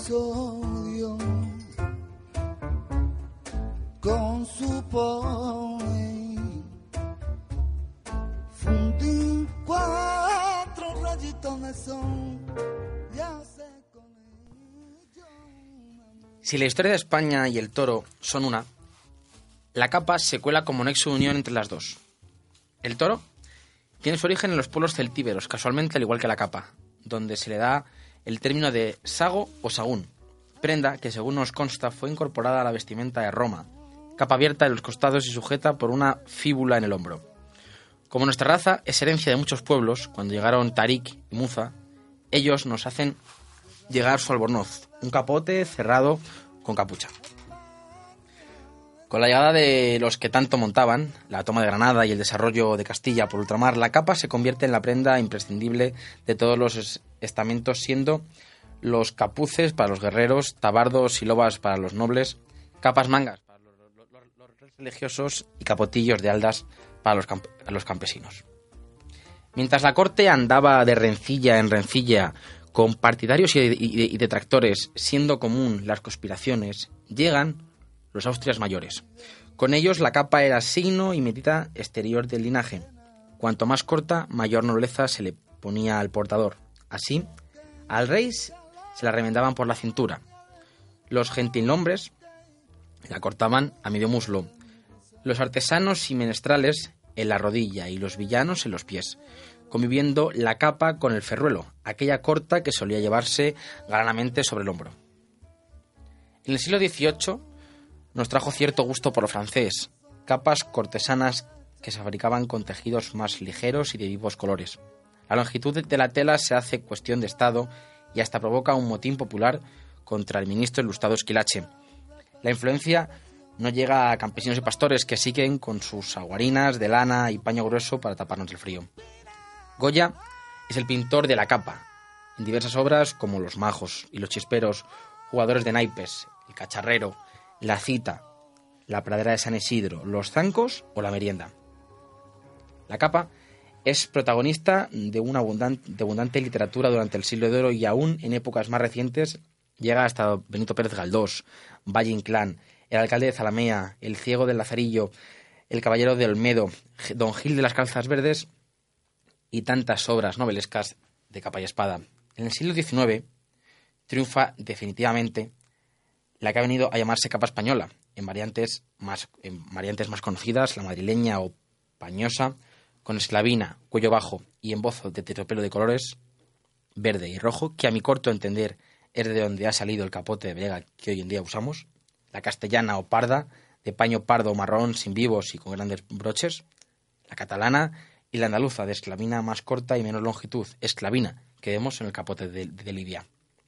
episodio con su pony. Fundí 4 rayitos de sol. Ya sé con ello. Si la historia de España y el toro son una, la capa se cuela como nexo de unión entre las dos. El toro tiene su origen en los pueblos celtíberos, casualmente al igual que la capa, donde se le da el término de sago o sagún, prenda que según nos consta fue incorporada a la vestimenta de Roma, capa abierta en los costados y sujeta por una fíbula en el hombro. Como nuestra raza es herencia de muchos pueblos, cuando llegaron Tarik y Muza, ellos nos hacen llegar su albornoz, un capote cerrado con capucha. Con la llegada de los que tanto montaban, la toma de Granada y el desarrollo de Castilla por ultramar, la capa se convierte en la prenda imprescindible de todos los estamentos, siendo los capuces para los guerreros, tabardos y lobas para los nobles, capas mangas para los religiosos y capotillos de haldas para los campesinos. Mientras la corte andaba de rencilla en rencilla con partidarios y detractores, siendo común las conspiraciones, llegan los Austrias mayores. Con ellos la capa era signo y medida exterior del linaje. Cuanto más corta, mayor nobleza se le ponía al portador. Así, al rey se la remendaban por la cintura. Los gentilhombres la cortaban a medio muslo. Los artesanos y menestrales en la rodilla y los villanos en los pies, conviviendo la capa con el ferruelo, aquella corta que solía llevarse galanamente sobre el hombro. En el siglo XVIII nos trajo cierto gusto por lo francés, capas cortesanas que se fabricaban con tejidos más ligeros y de vivos colores. La longitud de la tela se hace cuestión de estado y hasta provoca un motín popular contra el ministro ilustrado Esquilache. La influencia no llega a campesinos y pastores que siguen con sus aguarinas de lana y paño grueso para taparnos el frío. Goya es el pintor de la capa, en diversas obras como Los Majos y Los Chisperos, Jugadores de naipes, El Cacharrero, La Cita, La Pradera de San Isidro, Los Zancos o La Merienda. La capa es protagonista de una abundante literatura durante el siglo de oro y aún en épocas más recientes llega hasta Benito Pérez Galdós, Valle Inclán, El alcalde de Zalamea, El ciego del Lazarillo, El caballero de Olmedo, Don Gil de las Calzas Verdes y tantas obras novelescas de capa y espada. En el siglo XIX triunfa definitivamente la que ha venido a llamarse capa española, en variantes más conocidas, la madrileña o pañosa, con esclavina, cuello bajo y embozo de terciopelo de colores verde y rojo, que a mi corto entender es de donde ha salido el capote de brega que hoy en día usamos, la castellana o parda, de paño pardo o marrón sin vivos y con grandes broches, la catalana y la andaluza, de esclavina más corta y menos longitud, esclavina, que vemos en el capote de Lidia.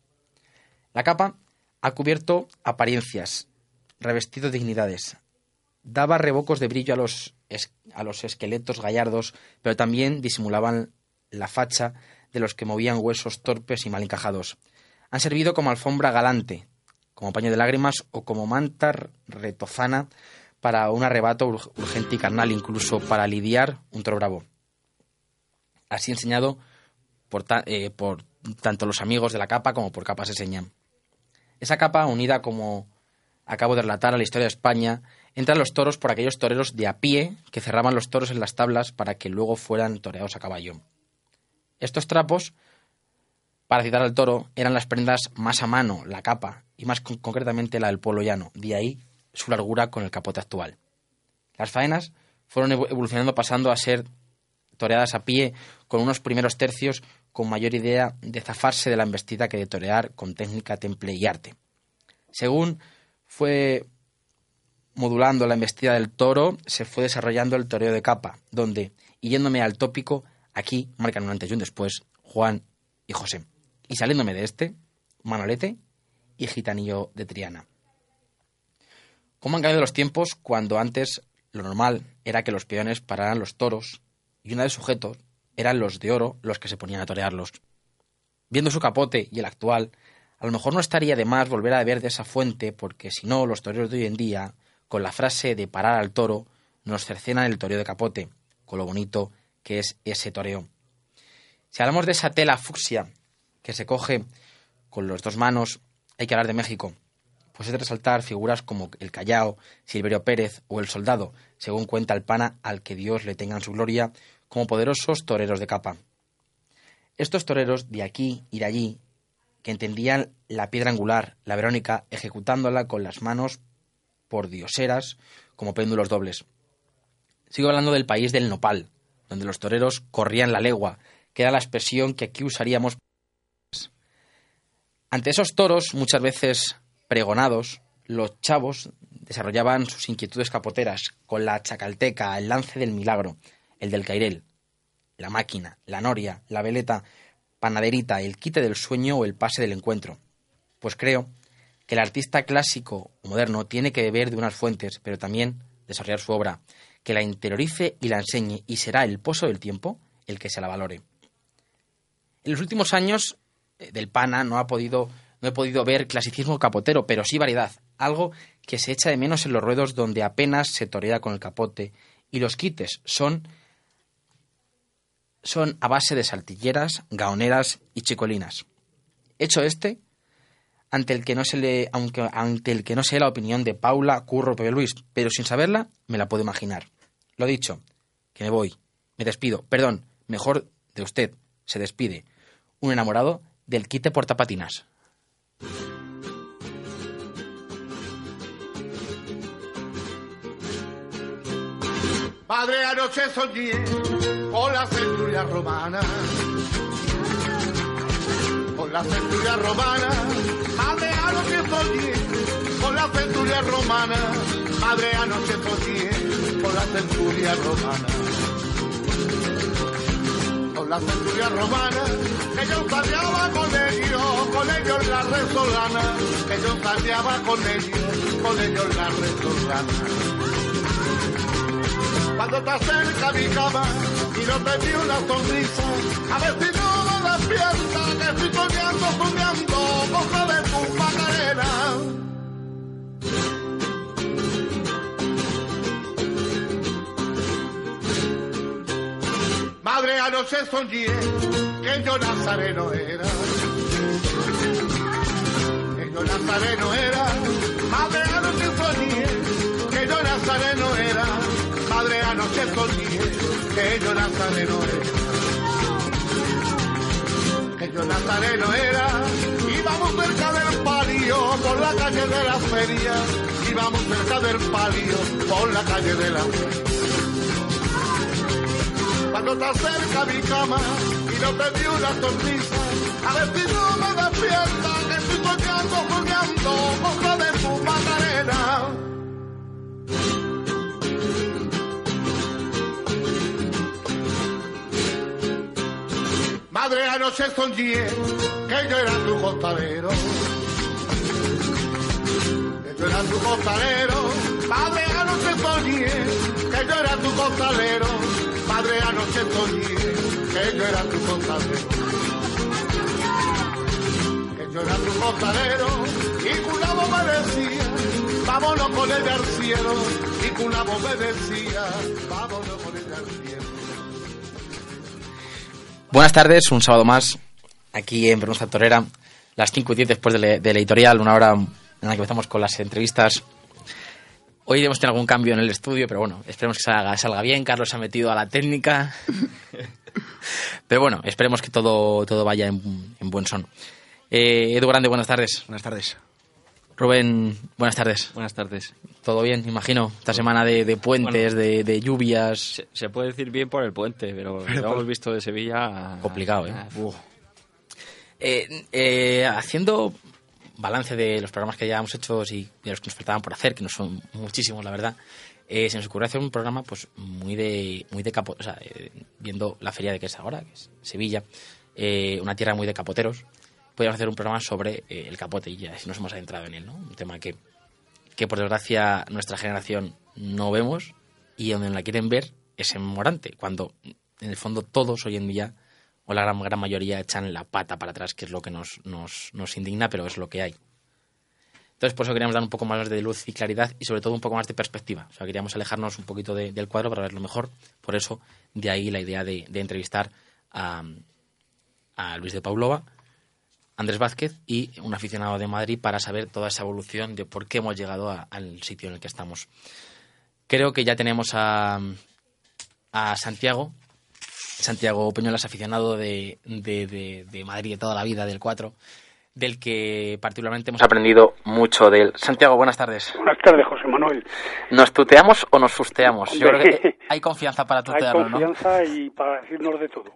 La capa ha cubierto apariencias, revestido dignidades, daba rebocos de brillo a los esqueletos gallardos, pero también disimulaban la facha de los que movían huesos torpes y mal encajados. Han servido como alfombra galante, como paño de lágrimas o como manta retozana para un arrebato urgente y carnal, incluso para lidiar un toro bravo. Así enseñado por tanto los amigos de la capa como por capas enseñan. Esa capa, unida, como acabo de relatar, a la historia de España, entra en los toros por aquellos toreros de a pie que cerraban los toros en las tablas para que luego fueran toreados a caballo. Estos trapos, para citar al toro, eran las prendas más a mano, la capa, y más concretamente la del pueblo llano, de ahí su largura con el capote actual. Las faenas fueron evolucionando, pasando a ser toreadas a pie con unos primeros tercios con mayor idea de zafarse de la embestida que de torear con técnica, temple y arte. Según fue modulando la embestida del toro, se fue desarrollando el toreo de capa, donde, y yéndome al tópico, aquí marcan un antes y un después, Juan y José. Y saliéndome de este, Manolete y Gitanillo de Triana. ¿Cómo han cambiado los tiempos cuando antes lo normal era que los peones pararan los toros y una vez sujetos eran los de oro los que se ponían a torearlos? Viendo su capote y el actual, a lo mejor no estaría de más volver a beber de esa fuente, porque si no, los toreros de hoy en día, con la frase de parar al toro, nos cercenan el toreo de capote, con lo bonito que es ese toreo. Si hablamos de esa tela fucsia que se coge con las dos manos, hay que hablar de México, pues es de resaltar figuras como el Callao, Silverio Pérez o el Soldado, según cuenta el pana, al que Dios le tenga en su gloria, como poderosos toreros de capa. Estos toreros de aquí y de allí, que entendían la piedra angular, la Verónica, ejecutándola con las manos por dioseras como péndulos dobles. Sigo hablando del país del nopal, donde los toreros corrían la legua, que era la expresión que aquí usaríamos. Ante esos toros, muchas veces pregonados, los chavos desarrollaban sus inquietudes capoteras con la chacalteca, el lance del milagro, el del cairel, la máquina, la noria, la veleta, panaderita, el quite del sueño o el pase del encuentro. Pues creo que el artista clásico o moderno tiene que beber de unas fuentes, pero también desarrollar su obra, que la interiorice y la enseñe, y será el pozo del tiempo el que se la valore. En los últimos años del pana no he podido ver clasicismo capotero, pero sí variedad, algo que se echa de menos en los ruedos donde apenas se torea con el capote, y los quites son a base de saltilleras, gaoneras y chicolinas. Hecho ante el que no sé la opinión de Paula, Curro, Pepe Luis, pero sin saberla me la puedo imaginar. Lo dicho, que me voy, me despido, perdón, mejor de usted, se despide, un enamorado del quite portapatinas. Padre, anoche soñé con la centuria romana. Con la centuria romana. Padre, anoche soñé con la centuria romana. Padre, anoche soñé con la centuria romana. Con la centuria romana, que yo salteaba con ellos la resolana. Que yo salteaba con ellos la resolana. Cuando te acerca mi cama y no te di una sonrisa, a ver si no me despierta, que estoy soñando, cosa de tu Macarena. Madre, anoche soñé que yo nazareno era. Que yo nazareno era. Madre, anoche soñé que yo nazareno era. Padre, anoche soñé que yo nazareno era. Que yo nazareno era. Íbamos cerca del palio por la calle de la feria. Íbamos cerca del palio por la calle de la feria. Cuando te acerca mi cama y no te di una sonrisa, a ver si no me despierta, que estoy soñando, cosa de tu Macarena. Madre, anoche soñé que yo era tu costalero. Que yo era tu costalero. Padre, anoche soñé que yo era tu costalero. Padre, anoche soñé que yo era tu costalero. Que yo era tu costalero. Y Culabo me decía, vámonos con ella al cielo. Y Culabo me decía, vámonos con ella al cielo. Buenas tardes, un sábado más, aquí en Pronuncia Torera, las 5:10 después de la editorial, una hora en la que empezamos con las entrevistas. Hoy debemos tener algún cambio en el estudio, pero bueno, esperemos que salga bien. Carlos se ha metido a la técnica. Pero bueno, esperemos que todo vaya en buen son. Edu Grande, buenas tardes. Buenas tardes. Rubén, buenas tardes. Buenas tardes. ¿Todo bien, imagino? Esta semana de puentes, bueno, de lluvias. Se puede decir bien por el puente, pero lo hemos visto de Sevilla... Complicado, haciendo balance de los programas que ya hemos hecho y de los que nos faltaban por hacer, que no son muchísimos, la verdad, se nos ocurrió hacer un programa pues muy de capo, o sea, viendo la feria de que es ahora, que es Sevilla, una tierra muy de capoteros. Podríamos hacer un programa sobre el capote y ya si nos hemos adentrado en él, ¿no? Un tema que por desgracia nuestra generación no vemos y donde la quieren ver es en Morante, cuando en el fondo todos hoy en día o la gran mayoría echan la pata para atrás, que es lo que nos indigna, pero es lo que hay. Entonces por eso queríamos dar un poco más de luz y claridad y sobre todo un poco más de perspectiva. O sea, queríamos alejarnos un poquito del cuadro para verlo mejor. Por eso de ahí la idea de entrevistar a Luis de Paulova, Andrés Vázquez, y un aficionado de Madrid, para saber toda esa evolución de por qué hemos llegado al sitio en el que estamos. Creo que ya tenemos a Santiago Peñuelas, aficionado de Madrid de toda la vida, del 4, del que particularmente hemos aprendido mucho de él. Santiago, buenas tardes. Buenas tardes, José Manuel. ¿Nos tuteamos o nos fusteamos? Yo creo que hay confianza para tutearlo, ¿no? Hay confianza, ¿no? Y para decirnos de todo.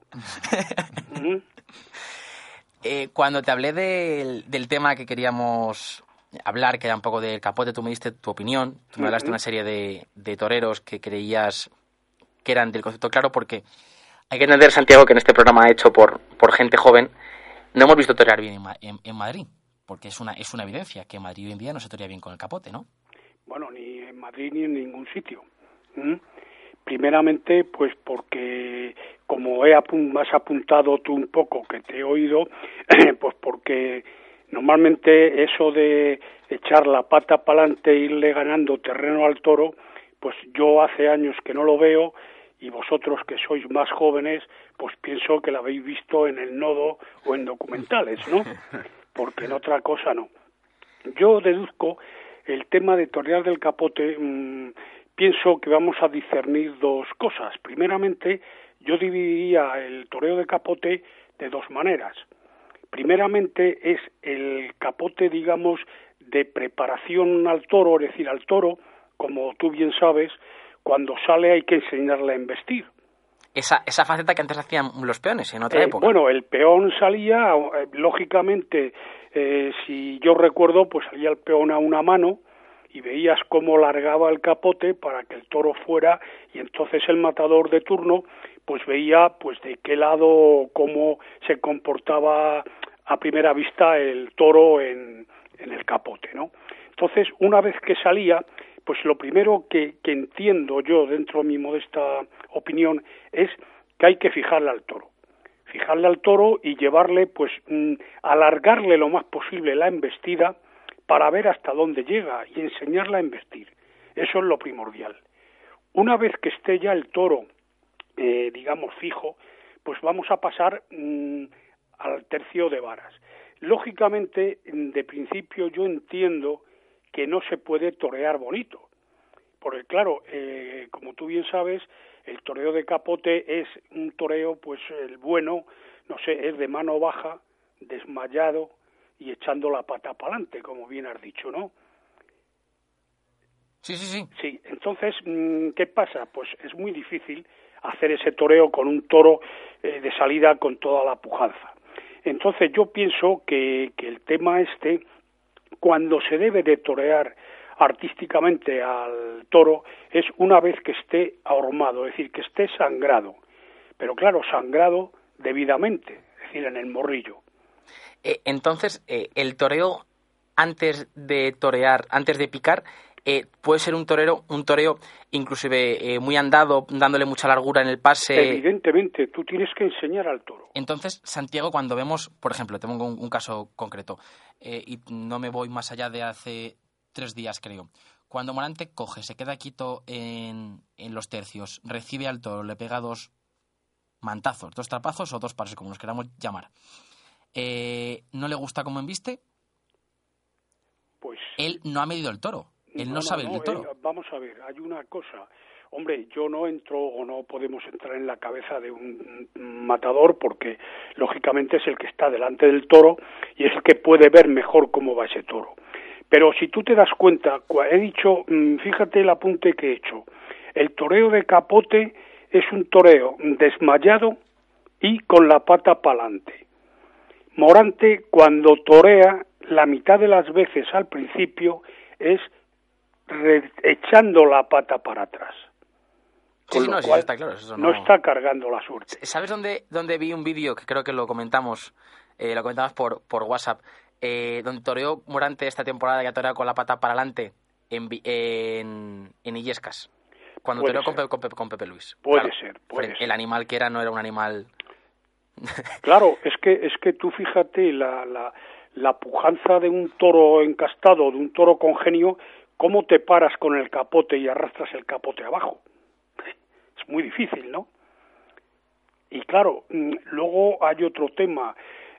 Cuando te hablé del tema que queríamos hablar, que era un poco del Capote, tú me diste tu opinión, tú me hablaste de una serie de toreros que creías que eran del concepto claro, porque hay que entender, Santiago, que en este programa hecho por gente joven, no hemos visto torear bien en Madrid, porque es una evidencia que en Madrid hoy en día no se torea bien con el Capote, ¿no? Bueno, ni en Madrid ni en ningún sitio. Primeramente, pues porque, como has apuntado tú un poco, que te he oído, pues porque normalmente eso de echar la pata para adelante e irle ganando terreno al toro, pues yo hace años que no lo veo, y vosotros que sois más jóvenes, pues pienso que lo habéis visto en el Nodo o en documentales, ¿no? Porque en otra cosa no. Yo deduzco el tema de torear del Capote, pienso que vamos a discernir dos cosas. Primeramente, yo dividiría el toreo de Capote de dos maneras. Primeramente es el Capote, digamos, de preparación al toro, es decir, al toro, como tú bien sabes, cuando sale hay que enseñarle a embestir. Esa faceta que antes hacían los peones en otra época. Bueno, el peón salía, lógicamente, si yo recuerdo, pues salía el peón a una mano y veías cómo largaba el Capote para que el toro fuera, y entonces el matador de turno pues veía pues de qué lado, cómo se comportaba a primera vista el toro en el Capote, ¿no? Entonces, una vez que salía, pues lo primero que entiendo yo, dentro de mi modesta opinión, es que hay que fijarle al toro y llevarle, pues, alargarle lo más posible la embestida para ver hasta dónde llega y enseñarle a embestir. Eso es lo primordial. Una vez que esté ya el toro, digamos, fijo, pues vamos a pasar al tercio de varas. Lógicamente, de principio yo entiendo que no se puede torear bonito, porque claro, como tú bien sabes, el toreo de Capote es un toreo, pues el bueno, no sé, es de mano baja, desmayado y echando la pata para adelante, como bien has dicho, ¿no? Sí. Sí, entonces, ¿qué pasa? Pues es muy difícil hacer ese toreo con un toro de salida con toda la pujanza. Entonces yo pienso que el tema cuando se debe de torear artísticamente al toro, es una vez que esté ahormado, es decir, que esté sangrado, pero claro, sangrado debidamente, es decir, en el morrillo. Entonces, el toreo antes de torear, antes de picar, puede ser un toreo inclusive muy andado, dándole mucha largura en el pase. Evidentemente, tú tienes que enseñar al toro. Entonces, Santiago, cuando vemos, por ejemplo, te pongo un caso concreto, y no me voy más allá de hace 3 días, creo. Cuando Morante coge, se queda quieto en los tercios, recibe al toro, le pega 2 mantazos, 2 trapazos o 2 pares, como nos queramos llamar. ¿No le gusta cómo embiste? Pues él no ha medido el toro. Él no sabe el toro. Vamos a ver, hay una cosa. Hombre, yo no entro o no podemos entrar en la cabeza de un matador porque, lógicamente, es el que está delante del toro y es el que puede ver mejor cómo va ese toro. Pero si tú te das cuenta, he dicho, fíjate el apunte que he hecho. El toreo de Capote es un toreo desmayado y con la pata pa'lante. Morante, cuando torea, la mitad de las veces al principio es echando la pata para atrás. Sí, no, sí, está claro. Eso no está cargando la suerte. ¿Sabes dónde vi un vídeo que creo que lo comentamos por WhatsApp, donde toreó Morante esta temporada que ha toreado con la pata para adelante en Illescas? Cuando toreó con Pepe Luis. Puede ser. El animal que era no era un animal. Claro, es que tú fíjate la pujanza de un toro encastado, de un toro con genio, cómo te paras con el capote y arrastras el capote abajo. Es muy difícil, ¿no? Y claro, luego hay otro tema.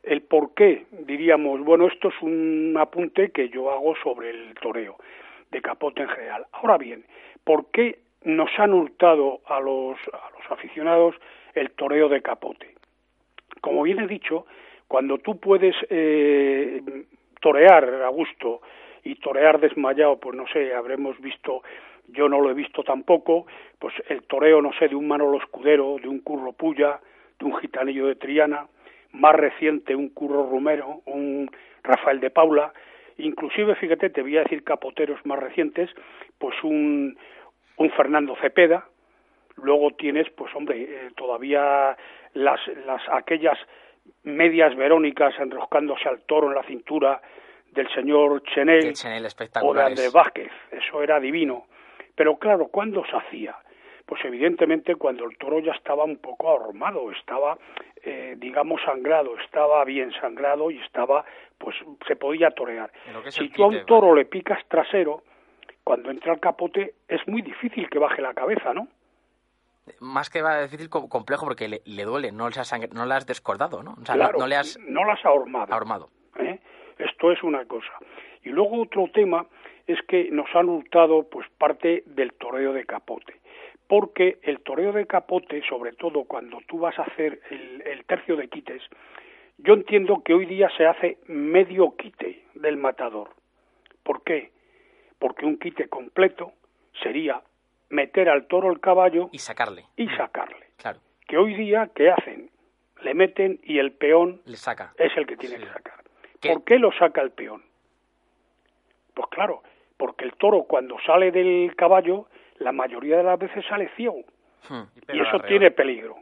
El por qué, diríamos, bueno, esto es un apunte que yo hago sobre el toreo de capote en general. Ahora bien, ¿por qué nos han hurtado a los aficionados el toreo de capote? Como bien he dicho, cuando tú puedes torear a gusto y torear desmayado, pues no sé, habremos visto, yo no lo he visto tampoco, pues el toreo, no sé, de un Manolo Escudero, de un Curro Pulla, de un Gitanillo de Triana, más reciente un Curro Romero, un Rafael de Paula, inclusive, fíjate, te voy a decir capoteros más recientes, pues un Fernando Cepeda. Luego tienes, pues hombre, todavía aquellas medias verónicas enroscándose al toro en la cintura del señor Chenel o de Andrés Vázquez, eso era divino. Pero claro, ¿cuándo se hacía? Pues evidentemente cuando el toro ya estaba un poco ahormado, estaba, digamos, sangrado, estaba bien sangrado y estaba, pues se podía torear. Si tú a un toro le picas trasero, cuando entra el capote es muy difícil que baje la cabeza, ¿no? Más que va difícil, complejo, porque le duele, no le has descordado, ¿no? O sea, claro, no le has... No las has ahormado. Esto es una cosa. Y luego otro tema es que nos han hurtado pues parte del toreo de capote. Porque el toreo de capote, sobre todo cuando tú vas a hacer el tercio de quites, yo entiendo que hoy día se hace medio quite del matador. ¿Por qué? Porque un quite completo sería meter al toro el caballo y sacarle. Claro. Que hoy día, ¿qué hacen? Le meten y el peón le saca. Es el que tiene que sacar. ¿Por qué lo saca el peón? Pues claro, porque el toro cuando sale del caballo, la mayoría de las veces sale ciego. Y eso tiene peligro.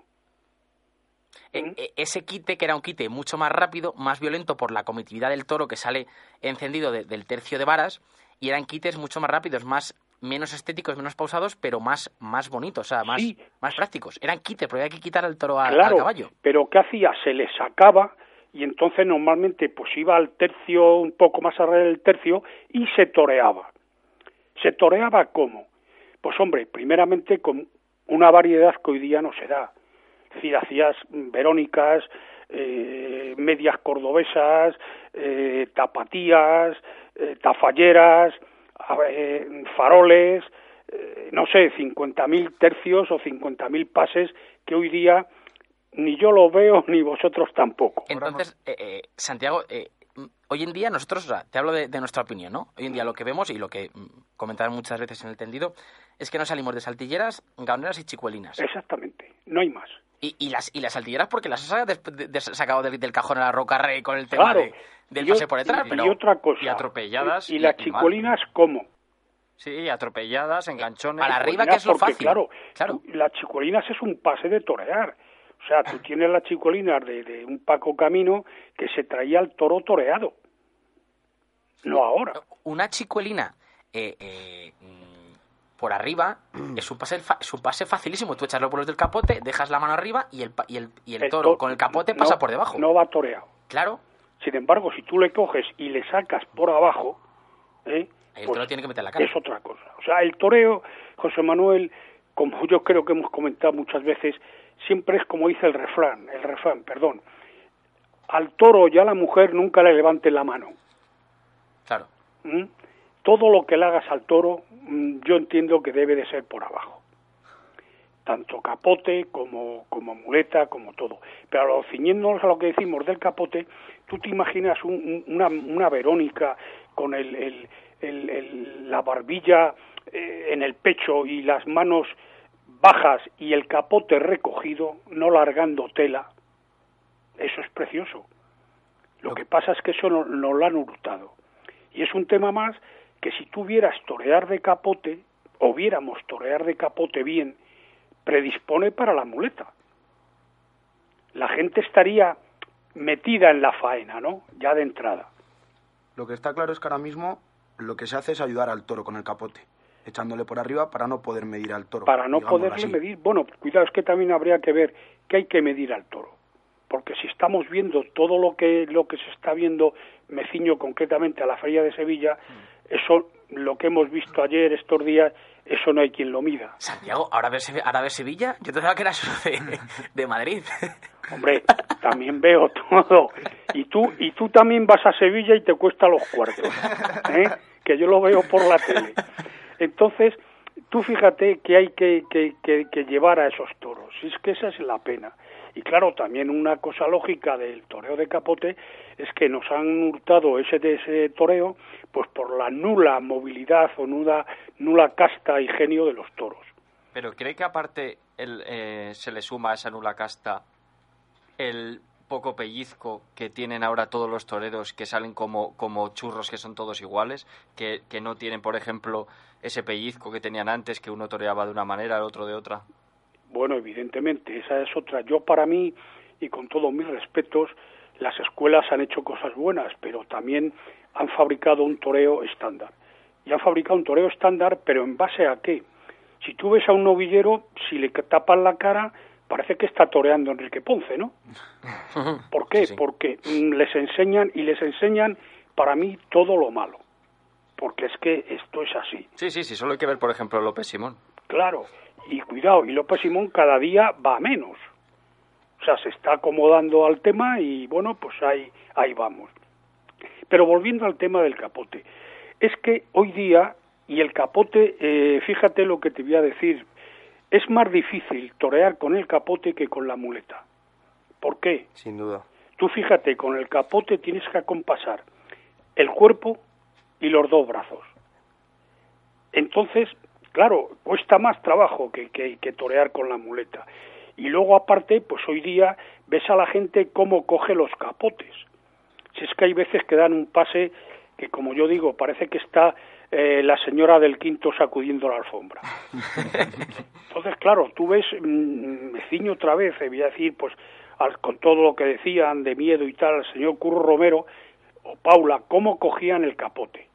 Ese quite, que era un quite mucho más rápido, más violento por la comitividad del toro que sale encendido del tercio de varas, y eran quites mucho más rápidos, menos estéticos, menos pausados, pero más bonitos, o sea, más prácticos. Eran quites, pero había que quitar al toro al caballo. Pero ¿qué hacía? Se le sacaba y entonces normalmente pues iba al tercio, un poco más arriba del tercio, y se toreaba. ¿Se toreaba cómo? Pues hombre, primeramente con una variedad que hoy día no se da. Es decir, hacías verónicas, medias cordobesas, tapatías, tafalleras, faroles, no sé, 50.000 tercios o 50.000 pases que hoy día ni yo lo veo ni vosotros tampoco. Entonces, Santiago, hoy en día nosotros, o sea, te hablo de nuestra opinión, ¿no? Hoy en día lo que vemos y lo que comentaron muchas veces en el tendido es que nos salimos de saltilleras, gauneras y chicuelinas. Exactamente, no hay más. Y las saltilleras porque las has sacado del cajón a la Roca Rey con el tema del pase por detrás, pero... Y otra cosa. Y atropelladas. ¿Y las chicuelinas cómo? Sí, atropelladas, enganchones. A la arriba, que es lo fácil. Claro. Las chicuelinas es un pase de torear. O sea, tú tienes las chicuelinas de un Paco Camino que se traía al toro toreado. No ahora. Una chicuelina por arriba es un pase facilísimo. Tú echas los vuelos del capote, dejas la mano arriba y el toro con el capote pasa por debajo. No va toreado. Claro. Sin embargo, si tú le coges y le sacas por abajo, el toro tiene que meter la cara. Es otra cosa. O sea, el toreo, José Manuel, como yo creo que hemos comentado muchas veces, siempre es como dice el refrán, al toro y a la mujer nunca le levanten la mano. Claro. Todo lo que le hagas al toro, yo entiendo que debe de ser por abajo. Tanto capote como muleta, como todo. Pero ciñéndonos a lo que decimos del capote, tú te imaginas una Verónica con la barbilla en el pecho y las manos bajas y el capote recogido, no largando tela. Eso es precioso. Lo que pasa es que eso no lo han hurtado. Y es un tema más que si tú vieras torear de capote, o viéramos torear de capote bien, predispone para la muleta. La gente estaría metida en la faena, ¿no? Ya de entrada. Lo que está claro es que ahora mismo lo que se hace es ayudar al toro con el capote, echándole por arriba para no poder medir al toro. Para no poderle medir. Bueno, cuidado, es que también habría que ver que hay que medir al toro. Porque si estamos viendo todo lo que se está viendo, me ciño concretamente a la Feria de Sevilla, eso, lo que hemos visto ayer, estos días, eso no hay quien lo mida. Santiago, ¿ahora ves Sevilla? Yo pensaba que era solo de Madrid. Hombre, también veo todo. Y tú también vas a Sevilla y te cuesta los cuartos, ¿eh? Que yo lo veo por la tele. Entonces, tú fíjate que hay que llevar a esos toros, y es que esa es la pena. Y claro, también una cosa lógica del toreo de capote es que nos han hurtado ese toreo pues por la nula movilidad o nula casta y genio de los toros. Pero ¿cree que aparte se le suma a esa nula casta el poco pellizco que tienen ahora todos los toreros, que salen como churros, que son todos iguales, que no tienen, por ejemplo, ese pellizco que tenían antes, que uno toreaba de una manera, el otro de otra? Bueno, evidentemente, esa es otra. Yo, para mí, y con todos mis respetos, las escuelas han hecho cosas buenas, pero también han fabricado un toreo estándar. Y han fabricado un toreo estándar, pero ¿en base a qué? Si tú ves a un novillero, si le tapan la cara, parece que está toreando Enrique Ponce, ¿no? ¿Por qué? Sí. Porque les enseñan, para mí, todo lo malo. Porque es que esto es así. Sí, solo hay que ver, por ejemplo, López Simón. Claro, y cuidado, y López Simón cada día va menos. O sea, se está acomodando al tema y, bueno, pues ahí vamos. Pero volviendo al tema del capote, es que hoy día, y el capote, fíjate lo que te voy a decir, es más difícil torear con el capote que con la muleta. ¿Por qué? Sin duda. Tú fíjate, con el capote tienes que acompasar el cuerpo y los dos brazos. Entonces, claro, cuesta más trabajo que torear con la muleta. Y luego, aparte, pues hoy día ves a la gente cómo coge los capotes. Si es que hay veces que dan un pase que, como yo digo, parece que está la señora del quinto sacudiendo la alfombra. Entonces, claro, tú ves, me ciño otra vez, voy a decir, pues, con todo lo que decían de miedo y tal, al señor Curro Romero o Paula, cómo cogían el capote.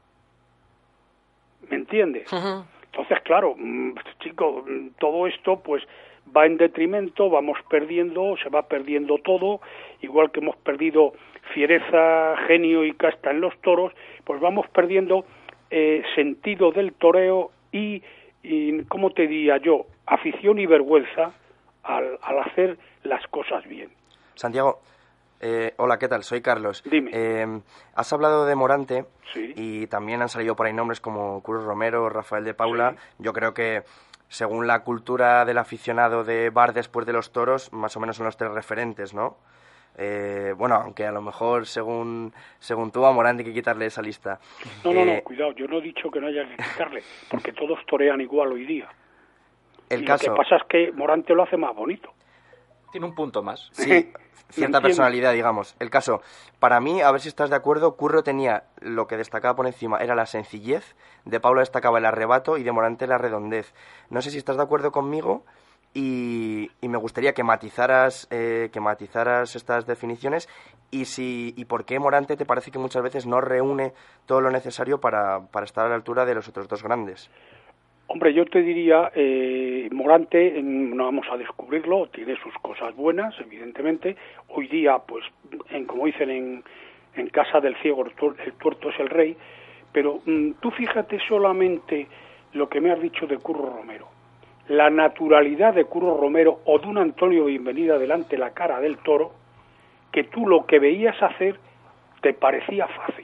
¿Me entiendes? Uh-huh. Entonces, claro, chicos, todo esto, pues, va en detrimento, vamos perdiendo, se va perdiendo todo, igual que hemos perdido fiereza, genio y casta en los toros, pues vamos perdiendo sentido del toreo y, ¿cómo te diría yo?, afición y vergüenza al hacer las cosas bien. Santiago, hola, ¿qué tal? Soy Carlos. Dime. Has hablado de Morante, sí, y también han salido por ahí nombres como Curro Romero, Rafael de Paula. Sí. Yo creo que, según la cultura del aficionado de bar después de los toros, más o menos son los tres referentes, ¿no? Bueno, aunque a lo mejor, según tú, a Morante hay que quitarle esa lista. No, cuidado, yo no he dicho que no haya que quitarle, porque todos torean igual hoy día. Lo que pasa es que Morante lo hace más bonito. Tiene un punto más. Sí, cierta personalidad, digamos. El caso, para mí, a ver si estás de acuerdo, Curro tenía lo que destacaba por encima, era la sencillez, de Paula destacaba el arrebato y de Morante la redondez. No sé si estás de acuerdo conmigo y me gustaría que matizaras estas definiciones y por qué Morante te parece que muchas veces no reúne todo lo necesario para estar a la altura de los otros dos grandes. Hombre, yo te diría, Morante, no vamos a descubrirlo, tiene sus cosas buenas, evidentemente. Hoy día, pues, como dicen en casa del ciego, el tuerto es el rey. Pero tú fíjate solamente lo que me has dicho de Curro Romero. La naturalidad de Curro Romero o de un Antonio Bienvenida delante de la cara del toro, que tú lo que veías hacer te parecía fácil.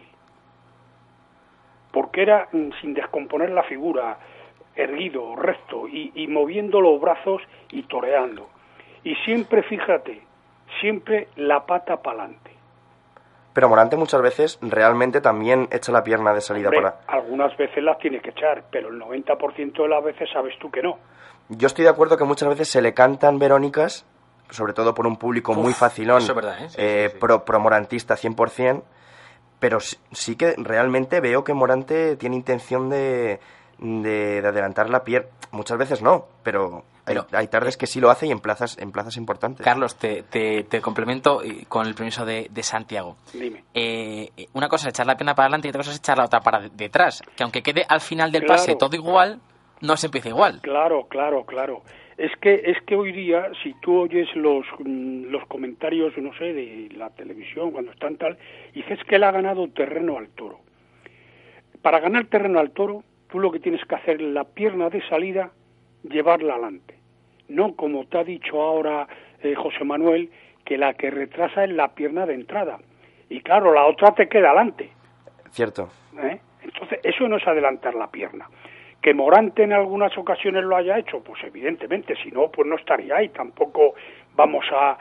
Porque era sin descomponer la figura, erguido, recto, y moviendo los brazos y toreando. Y siempre, fíjate, siempre la pata pa'lante. Pero Morante muchas veces realmente también echa la pierna de salida. Hombre, algunas veces las tiene que echar, pero el 90% de las veces sabes tú que no. Yo estoy de acuerdo que muchas veces se le cantan verónicas, sobre todo por un público muy facilón, eso es verdad, ¿eh? Sí. Pro morantista 100%, pero sí que realmente veo que Morante tiene intención de adelantar la pierna. Muchas veces no, pero hay tardes que sí lo hace y en plazas importantes. Carlos, te complemento con el permiso de Santiago. Dime. Una cosa es echar la pierna para adelante y otra cosa es echar la otra para detrás. Que aunque quede al final del pase todo igual, no se empieza igual. Claro. Es que hoy día, si tú oyes los comentarios, no sé, de la televisión, cuando están tal, dices que él ha ganado terreno al toro. Para ganar terreno al toro, tú lo que tienes que hacer es la pierna de salida, llevarla adelante. No como te ha dicho ahora José Manuel, que la que retrasa es la pierna de entrada. Y claro, la otra te queda adelante. Cierto. Entonces, eso no es adelantar la pierna. Que Morante en algunas ocasiones lo haya hecho, pues evidentemente, si no, pues no estaría ahí. Tampoco vamos a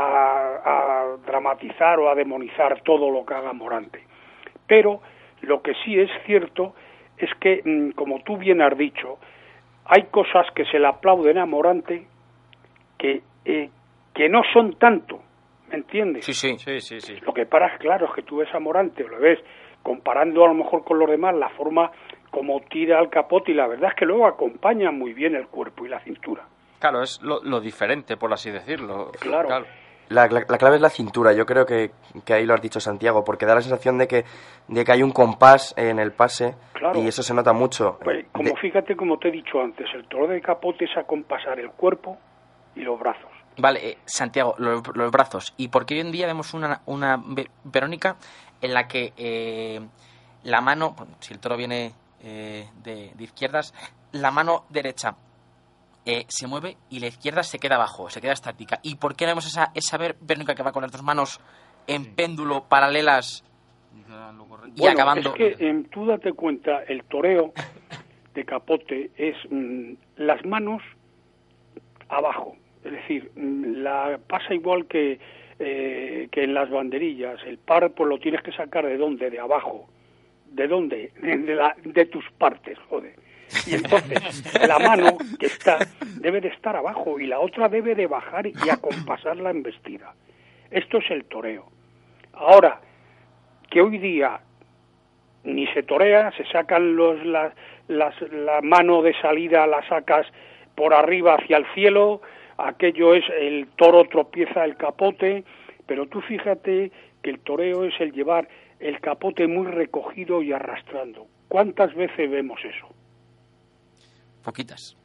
dramatizar o a demonizar todo lo que haga Morante. Pero lo que sí es cierto es que, como tú bien has dicho, hay cosas que se le aplauden a Morante que no son tanto, ¿me entiendes? Sí. Lo que pasa, claro, es que tú ves a Morante, lo ves comparando a lo mejor con los demás, la forma como tira el capote, y la verdad es que luego acompaña muy bien el cuerpo y la cintura. Claro, es lo diferente, por así decirlo. Claro. La clave es la cintura, yo creo que ahí lo has dicho, Santiago, porque da la sensación de que hay un compás en el pase, claro. Y eso se nota mucho. Pues, fíjate, como te he dicho antes, el toro de capote es acompasar el cuerpo y los brazos. Vale, Santiago, los brazos. ¿Y por qué hoy en día vemos una Verónica en la que la mano, si el toro viene de izquierdas, la mano derecha se mueve y la izquierda se queda abajo, se queda estática? ¿Y por qué no vemos esa Verónica que va con las dos manos en péndulo, paralelas y acabando? Es que tú date cuenta, el toreo de capote es las manos abajo. Es decir, pasa igual que en las banderillas. El par pues lo tienes que sacar ¿de dónde? De abajo. ¿De dónde? De tus partes, joder. Y entonces la mano que está debe de estar abajo y la otra debe de bajar y acompasar la embestida. Esto es el toreo. Ahora, que hoy día ni se torea, se sacan la mano de salida, la sacas por arriba hacia el cielo, aquello es el toro tropieza el capote, pero tú fíjate que el toreo es el llevar el capote muy recogido y arrastrando. ¿Cuántas veces vemos eso? Poquitas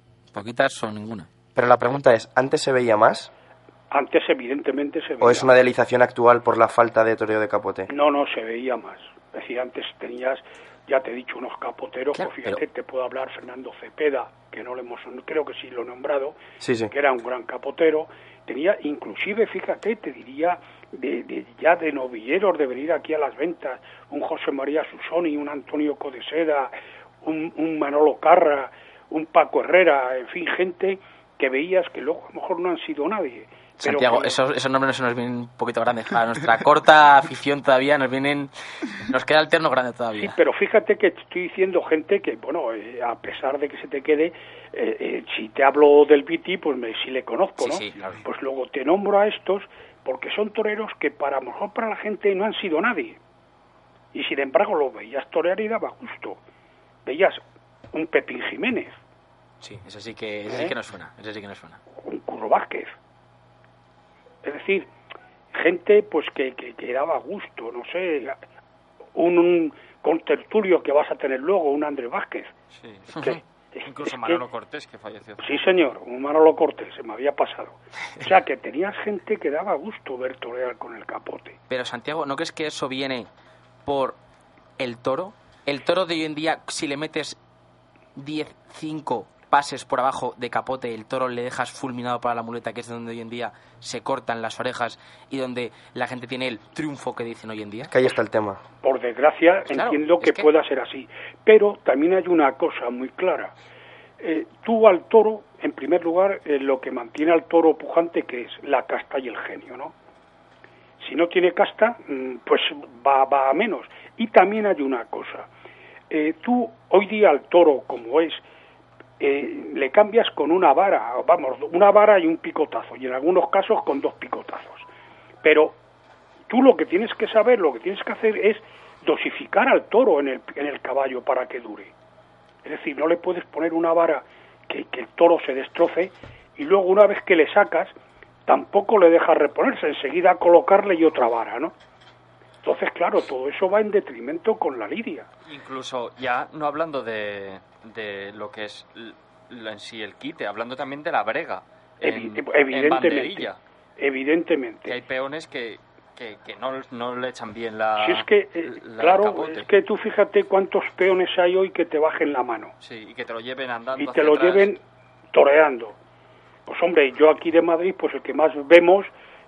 o ninguna. Pero la pregunta es, ¿antes se veía más? Antes evidentemente se veía. ¿O es una idealización actual por la falta de toreo de capote? No, se veía más. Es decir, antes tenías, ya te he dicho, unos capoteros, claro, pues fíjate, te puedo hablar Fernando Cepeda, que no lo creo que sí lo he nombrado, sí. Que era un gran capotero. Tenía, inclusive, fíjate, te diría, ya de novilleros de venir aquí a las ventas, un José María Susoni, un Antonio Codeseda, un Manolo Carra, un Paco Herrera, en fin, gente que veías que luego a lo mejor no han sido nadie. Santiago, esos nombres se nos vienen un poquito grandes. Para nuestra corta afición todavía nos queda el terno grande todavía. Sí, pero fíjate que estoy diciendo gente que, bueno, a pesar de que se te quede, si te hablo del Viti, pues sí le conozco, ¿no? Sí, claro. Pues luego te nombro a estos porque son toreros que a lo mejor para la gente no han sido nadie. Y sin embargo lo veías torear y daba gusto. Veías un Pepín Jiménez. Sí, ese sí que nos suena. Un Curro Vázquez. Es decir, gente pues que daba gusto, no sé, un contertulio que vas a tener luego, un Andrés Vázquez. Sí. Incluso Manolo Cortés, que falleció. Sí, señor, un Manolo Cortés, se me había pasado. O sea, que tenías gente que daba gusto ver torear con el capote. Pero, Santiago, ¿no crees que eso viene por el toro? El toro de hoy en día, si le metes 5 pases por abajo de capote, el toro le dejas fulminado para la muleta, que es donde hoy en día se cortan las orejas y donde la gente tiene el triunfo que dicen hoy en día. Es que ahí está el tema. Por desgracia, claro, entiendo que pueda ser así. Pero también hay una cosa muy clara. Tú al toro, en primer lugar, lo que mantiene al toro pujante, que es la casta y el genio, ¿no? Si no tiene casta, pues va a menos. Y también hay una cosa. Tú hoy día al toro, como es, le cambias con una vara y un picotazo, y en algunos casos con 2 picotazos. Pero tú lo que tienes que saber, lo que tienes que hacer es dosificar al toro en el caballo para que dure. Es decir, no le puedes poner una vara que el toro se destroce y luego una vez que le sacas tampoco le dejas reponerse, enseguida colocarle y otra vara, ¿no? Entonces, claro, todo eso va en detrimento con la lidia. Incluso ya no hablando de lo que es en sí el quite, hablando también de la brega en banderilla. Evidentemente. Que hay peones que no le echan bien la... Si es que, claro, es que tú fíjate cuántos peones hay hoy que te bajen la mano. Sí, y que te lo lleven andando y te lo lleven toreando. Pues hombre, yo aquí de Madrid, pues el que más vemos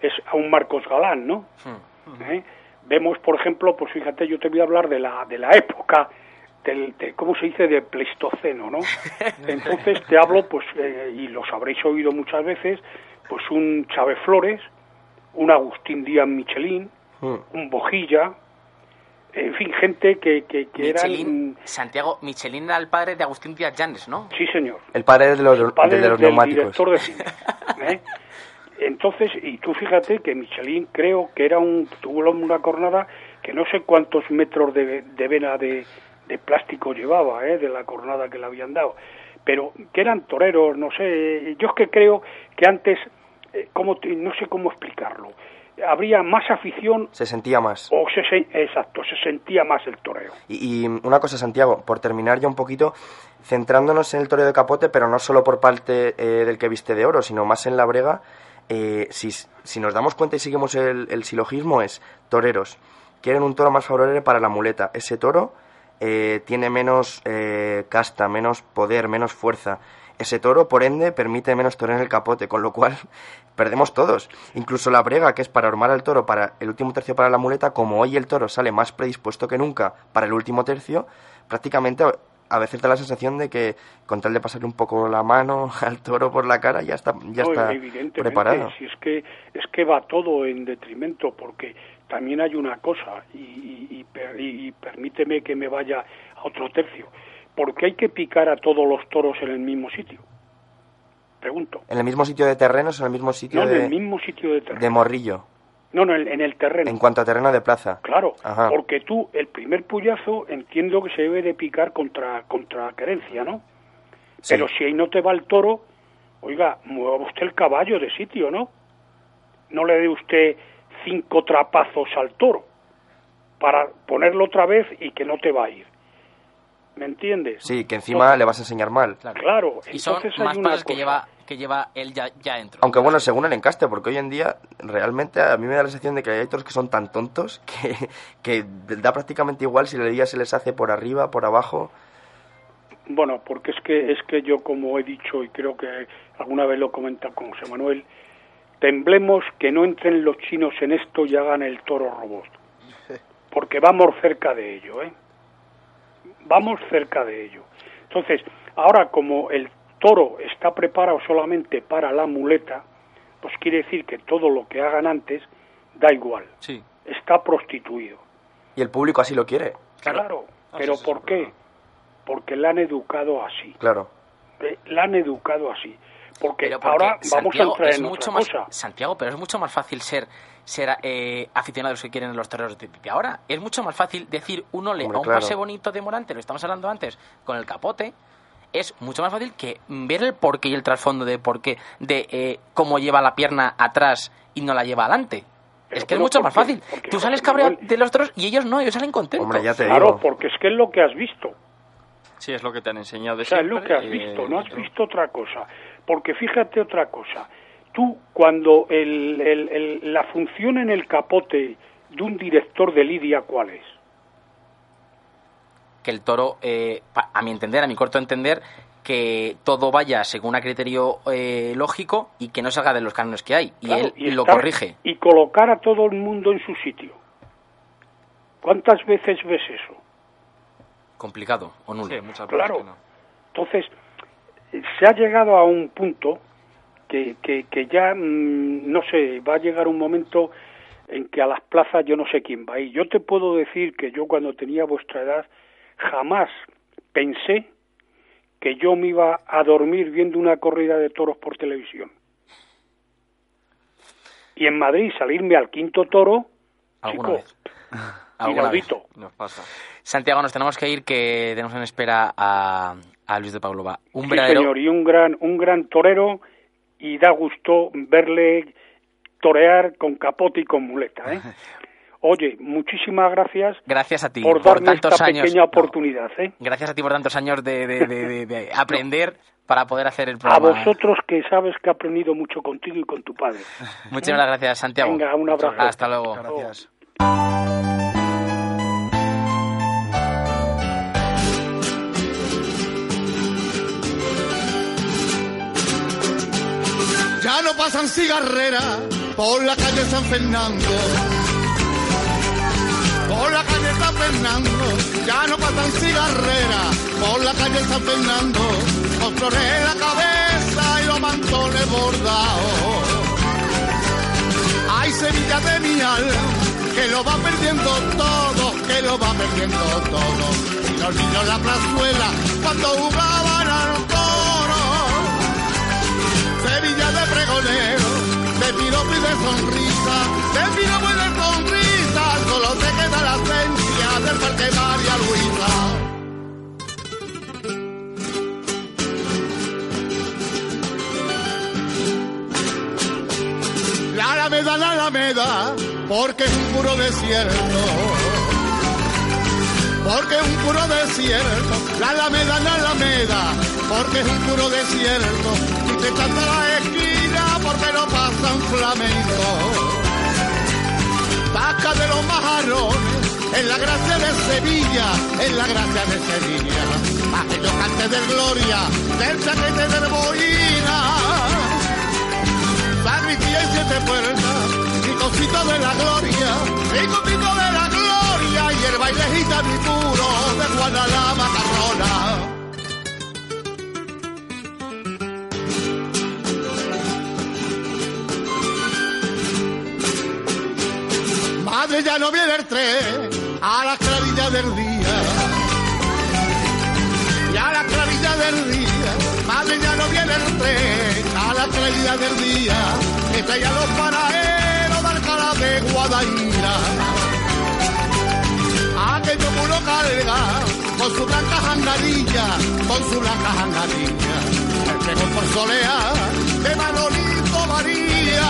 es a un Marcos Galán, ¿no? Vemos, por ejemplo, pues fíjate, yo te voy a hablar de la época ¿cómo se dice?, de Pleistoceno, ¿no? Entonces te hablo, pues, y los habréis oído muchas veces, pues un Chávez Flores, un Agustín Díaz Michelin, un Bojilla, en fin, gente que Michelin, eran... Santiago, Michelin era el padre de Agustín Díaz Llanes, ¿no? Sí, señor. El padre de los del neumáticos. Director de cine, Entonces, y tú fíjate que Michelin creo que tuvo una cornada que no sé cuántos metros de vena de plástico llevaba, de la cornada que le habían dado, pero que eran toreros, no sé, yo es que creo que antes, no sé cómo explicarlo, habría más afición. Se sentía más. Exacto, se sentía más el toreo. Y una cosa, Santiago, por terminar ya un poquito, centrándonos en el toreo de Capote, pero no solo por parte del que viste de oro, sino más en la brega, si nos damos cuenta y seguimos el silogismo, es toreros quieren un toro más favorable para la muleta. Ese toro tiene menos casta, menos poder, menos fuerza. Ese toro, por ende, permite menos toreo en el capote, con lo cual perdemos todos. Incluso la brega, que es para armar al toro para el último tercio para la muleta, como hoy el toro sale más predispuesto que nunca para el último tercio, prácticamente a veces da la sensación de que, con tal de pasarle un poco la mano al toro por la cara, ya está preparado. Si es que va todo en detrimento, porque también hay una cosa, y permíteme que me vaya a otro tercio. ¿Por qué hay que picar a todos los toros en el mismo sitio? Pregunto. ¿En el mismo sitio de terrenos o en el mismo sitio en el mismo sitio de terreno. De morrillo? No, en el terreno. En cuanto a terreno de plaza. Claro, Ajá. Porque tú, el primer puyazo, entiendo que se debe de picar contra querencia, ¿no? Sí. Pero si ahí no te va el toro, oiga, mueva usted el caballo de sitio, ¿no? No le dé usted 5 trapazos al toro para ponerlo otra vez y que no te va a ir. ¿Me entiendes? Sí, que encima le vas a enseñar mal. Claro. Y son más cosas que lleva él ya dentro. Aunque bueno, según el encaste, porque hoy en día realmente a mí me da la sensación de que hay toros que son tan tontos que da prácticamente igual si la liga se les hace por arriba, por abajo. Bueno, porque es que yo, como he dicho, y creo que alguna vez lo he comentado con José Manuel, temblemos que no entren los chinos en esto y hagan el toro robot. Porque vamos cerca de ello, Vamos cerca de ello. Entonces, ahora como el toro está preparado solamente para la muleta, pues quiere decir que todo lo que hagan antes da igual. Sí. Está prostituido. Y el público así lo quiere. Claro. ¿Pero por qué? Porque la han educado así. Claro. La han educado así. Porque ahora vamos a entrar en otra cosa. Santiago, pero es mucho más fácil ser aficionados que quieren los toreros de ahora. Es mucho más fácil decir un ole a un pase bonito de Morante, lo estamos hablando antes, con el capote. Es mucho más fácil que ver el porqué y el trasfondo de porqué, de cómo lleva la pierna atrás y no la lleva adelante. Es que es mucho más fácil. Tú sales cabreado de los toros y ellos no, ellos salen contentos. Hombre, ya te digo. Claro, digo. porque es que es lo que has visto. Sí, es lo que te han enseñado de siempre. Es lo que has visto, no has visto otra cosa. Porque fíjate otra cosa. Tú, cuando la función en el capote de un director de lidia, ¿cuál es? Que el toro, a mi entender, a mi corto entender, que todo vaya según a criterio lógico y que no salga de los cánones que hay. Claro, y él lo corrige. Y colocar a todo el mundo en su sitio. ¿Cuántas veces ves eso? Complicado o nulo. Sí, muchas veces. Claro. Que no. Entonces, se ha llegado a un punto que ya, no sé, va a llegar un momento en que a las plazas yo no sé quién va a ir. Yo te puedo decir que yo, cuando tenía vuestra edad, jamás pensé que yo me iba a dormir viendo una corrida de toros por televisión. Y en Madrid salirme al quinto toro, ¿Alguna vez? Inaudito. Nos pasa. Santiago, nos tenemos que ir, que tenemos en espera a Luis de Paulova. Sí, señor, y un gran torero, y da gusto verle torear con capote y con muleta, Oye, muchísimas gracias. Gracias a ti por darme tantos esta años. Pequeña oportunidad, Gracias a ti por tantos años de aprender para poder hacer el programa. A vosotros, que sabes que he aprendido mucho contigo y con tu padre. Muchas gracias, Santiago. Venga, un abrazo. Hasta luego. Gracias. Ya Ya no pasan cigarreras por la calle San Fernando. Por la calle San Fernando, ya no pasan cigarreras por la calle San Fernando, con flores en la cabeza y los mantones bordados. Hay Sevilla de mi alma, que lo va perdiendo todo, que lo va perdiendo todo. Y los niños en la plazuela, cuando jugaban al toro. Sevilla de pregonero, de piropo y de sonrisa, de piropo y de sonrisa, solo te queda la esencia del Parque María Luisa. La Alameda, porque es un puro desierto. Porque es un puro desierto. La Alameda, porque es un puro desierto. Y se canta la esquina porque no pasan flamencos. Tasca de los majarrones, en la gracia de Sevilla, en la gracia de Sevilla. Pa' que yo cante del Gloria, del chaquete del Boina. Sacristía y siete puertas, ricocito de la gloria, ricocito de la gloria, y el baile gitano y puro de Juana la Macarrona. Madre, ya no viene el tren a la clarilla del día. Ya a la clarilla del día, madre, ya no viene el tren a la clarilla del día, que traía los panaderos de Alcalá de Guadaira. Aquello puro carga, con su blanca jangarilla, con su blanca jangarilla, el pregón por soleá de Manolito María.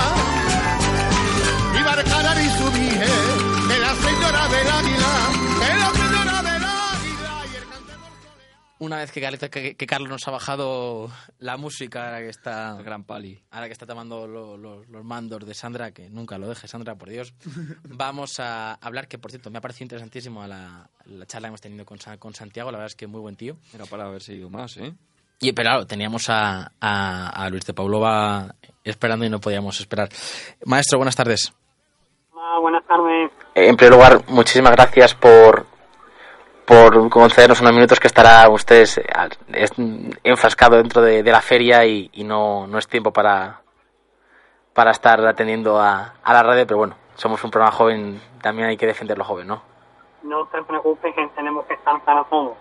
Viva el Canar y su virgen, de la señora del Águila, de la señora del Águila, y el cante por soleá. Una vez que Carlos nos ha bajado la música, ahora que está El Gran Pali. ahora que está tomando los mandos de Sandra, que nunca lo deje, Sandra, por Dios, vamos a hablar, que por cierto me ha parecido interesantísimo la charla que hemos tenido con Santiago, la verdad es que muy buen tío. Era para haber seguido más, ¿eh? Y pero claro, teníamos a Luis de Paulova esperando y no podíamos esperar. Maestro, buenas tardes. Buenas tardes. En primer lugar, muchísimas gracias por concedernos unos minutos, que estará usted enfrascado dentro de la feria y no es tiempo para estar atendiendo a la radio, pero bueno, somos un programa joven, también hay que defender lo joven, ¿no? No te preocupes, que tenemos que estar para todo.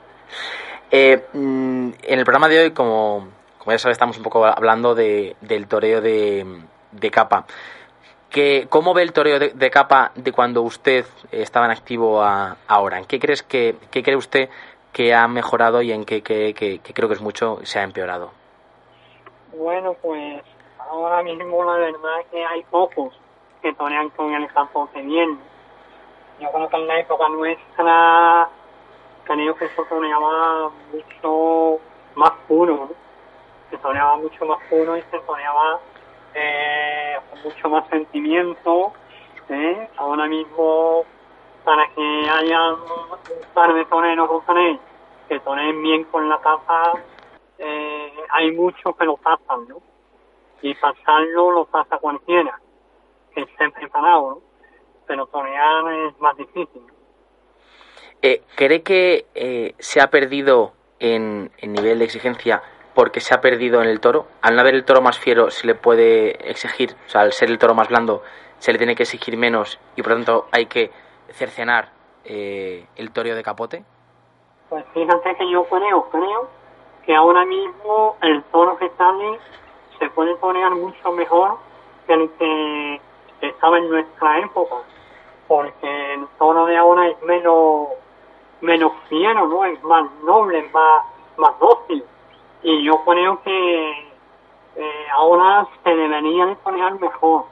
En el programa de hoy, como ya sabes, estamos un poco hablando del toreo de capa. ¿Cómo ve el toreo de capa de cuando usted estaba en activo ahora? ¿En qué cree usted que ha mejorado y en qué creo que es mucho se ha empeorado? Bueno, pues ahora mismo la verdad es que hay pocos que torean con el capote bien. Yo creo que en la época nuestra creo que se toreaba mucho más puro, ¿no? Se toreaba mucho más puro y se toreaba con mucho más sentimiento. Ahora mismo, para que haya un par de toreros o tres que toreen bien con la capa, hay muchos que lo pasan, ¿no? Y pasarlo lo pasa cualquiera, que esté preparado, ¿no? Pero torear es más difícil. ¿Cree que se ha perdido en nivel de exigencia porque se ha perdido en el toro? Al no haber el toro más fiero se le puede exigir, o sea, al ser el toro más blando se le tiene que exigir menos y por lo tanto hay que cercenar el toreo de capote. Pues fíjate que yo creo que ahora mismo el toro que sale se puede torear mucho mejor que el que estaba en nuestra época, porque el toro de ahora es menos fiero, ¿no? Es más noble, es más dócil. Y yo creo que ahora se debería de torear mejor.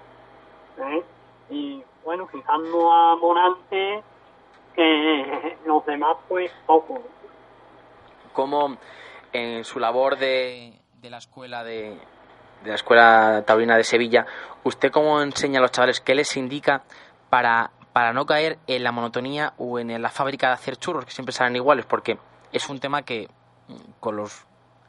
Y bueno, quitando a Morante, que los demás pues poco. ¿Cómo en su labor de la escuela de la escuela taurina de Sevilla, usted cómo enseña a los chavales, qué les indica para no caer en la monotonía o en la fábrica de hacer churros que siempre salen iguales? Porque es un tema que por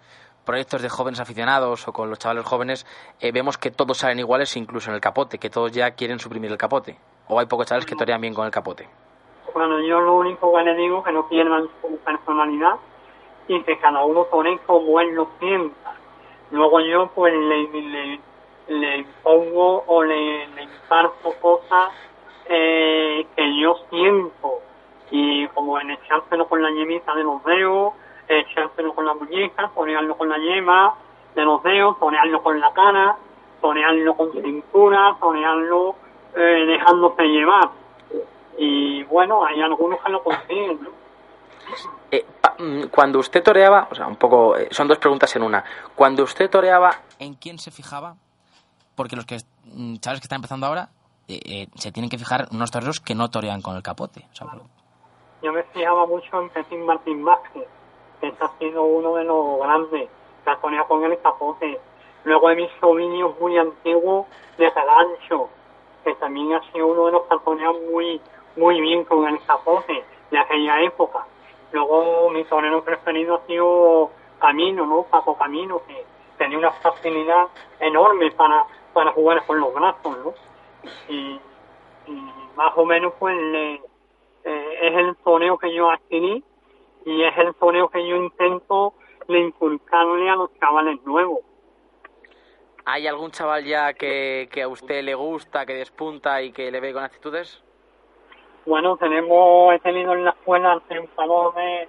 proyectos de jóvenes aficionados o con los chavales jóvenes, vemos que todos salen iguales, incluso en el capote, que todos ya quieren suprimir el capote. O hay pocos chavales que torean bien con el capote. Bueno, yo lo único que le digo es que no pierdan su personalidad y que cada uno toree como él lo sienta. Luego yo pues le impongo o le imparto cosas que yo siento, y como en echárselo con la yemita de los dedos, echárselo con la muñeca, torearlo con la yema de los dedos, torearlo con la cara, torearlo con cintura, torearlo dejándose llevar. Y bueno, hay algunos que lo consiguen, ¿no? Cuando usted toreaba, o sea, un poco, son dos preguntas en una. Cuando usted toreaba, ¿en quién se fijaba? Porque los chavales que están empezando ahora se tienen que fijar en unos toreros que no torean con el capote. O sea, yo me fijaba mucho en Petit Martín Vázquez, que ha sido uno de los grandes que ha toreado con el capote. Luego he visto vídeos muy antiguos de Calancho, que también ha sido uno de los que ha toreado muy bien con el capote de aquella época. Luego mi torero preferido ha sido Camino, ¿no? Paco Camino, que tenía una facilidad enorme para jugar con los brazos, ¿no? Y más o menos pues es el toreo que yo adquirí y es el toreo que yo intento de inculcarle a los chavales nuevos. ¿Hay algún chaval ya que a usted le gusta, que despunta y que le ve con actitudes? Bueno, he tenido en la escuela el triunfador de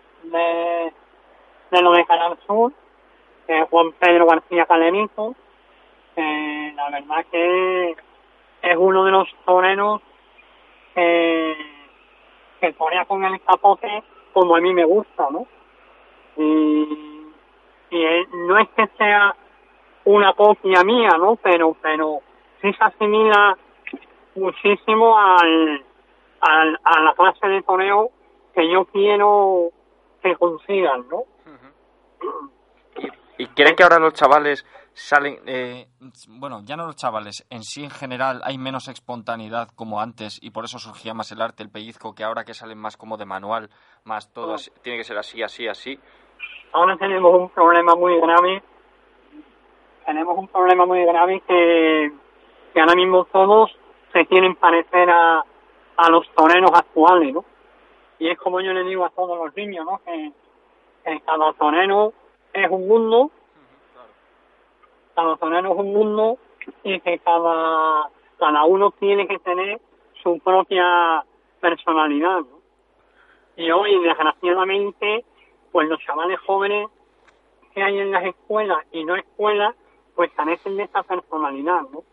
lo de Canal Sur, que es Juan Pedro García Calenito. La verdad que es uno de los toreros que torea con el capote como a mí me gusta, ¿no? Y no es que sea una copia mía, ¿no? Pero sí se asimila muchísimo a la clase de toreo que yo quiero que consigan, ¿no? ¿Y cree que ahora los chavales salen... Bueno, ya no los chavales, en sí en general hay menos espontaneidad como antes y por eso surgía más el arte, el pellizco, que ahora que salen más como de manual, más todo así, tiene que ser así, así, así? Ahora tenemos un problema muy grave. Que ahora mismo todos se quieren parecer a los toreros actuales, ¿no? Y es como yo le digo a todos los niños, ¿no? Que cada torero es un mundo, y que cada uno tiene que tener su propia personalidad, ¿no? Y hoy, desgraciadamente, pues los chavales jóvenes que hay en las escuelas y no escuelas, pues carecen de esa personalidad, ¿no?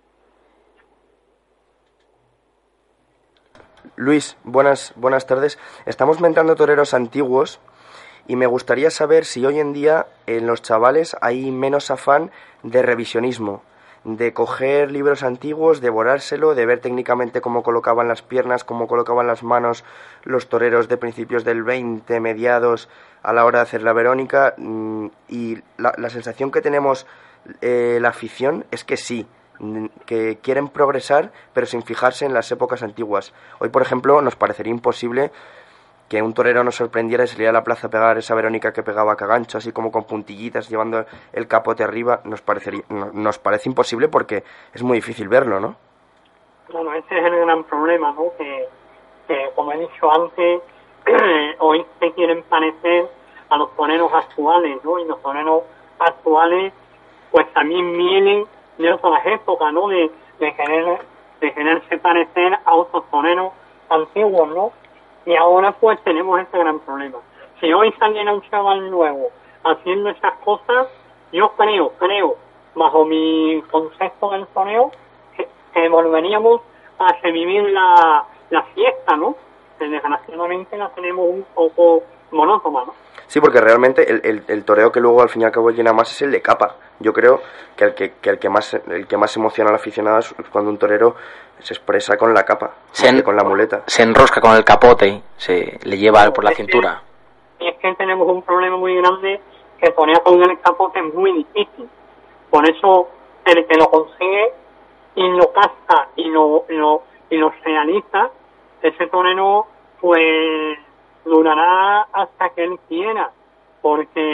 Luis, buenas tardes. Estamos mentando toreros antiguos y me gustaría saber si hoy en día en los chavales hay menos afán de revisionismo, de coger libros antiguos, devorárselo, de ver técnicamente cómo colocaban las piernas, cómo colocaban las manos los toreros de principios del 20, mediados, a la hora de hacer la Verónica, y la sensación que tenemos la afición es que sí, que quieren progresar pero sin fijarse en las épocas antiguas. Hoy, por ejemplo, nos parecería imposible que un torero nos sorprendiera y saliera a la plaza a pegar esa Verónica que pegaba Cagancho, así como con puntillitas, llevando el capote arriba. Nos parece imposible porque es muy difícil verlo, ¿no? Bueno, ese es el gran problema, ¿no? Que como he dicho antes, hoy se quieren parecer a los toreros actuales, ¿no? Y los toreros actuales pues también vienen de otras épocas, ¿no? De quererse parecer a otros toreros antiguos, ¿no? Y ahora pues tenemos este gran problema. Si hoy saliera un chaval nuevo haciendo esas cosas, yo creo, bajo mi concepto del toreo, que volveríamos a revivir la fiesta, ¿no? Que desgraciadamente la tenemos un poco monótona, ¿no? Sí, porque realmente el toreo que luego al fin y al cabo llena más es el de capa. Yo creo que el que más emociona al aficionado es cuando un torero se expresa con la capa, con la muleta. Se enrosca con el capote, se le lleva por la cintura. Y es que tenemos un problema muy grande, que torear con el capote es muy difícil. Por eso el que lo consigue y lo casta y lo realiza, ese torero pues durará hasta que él quiera, porque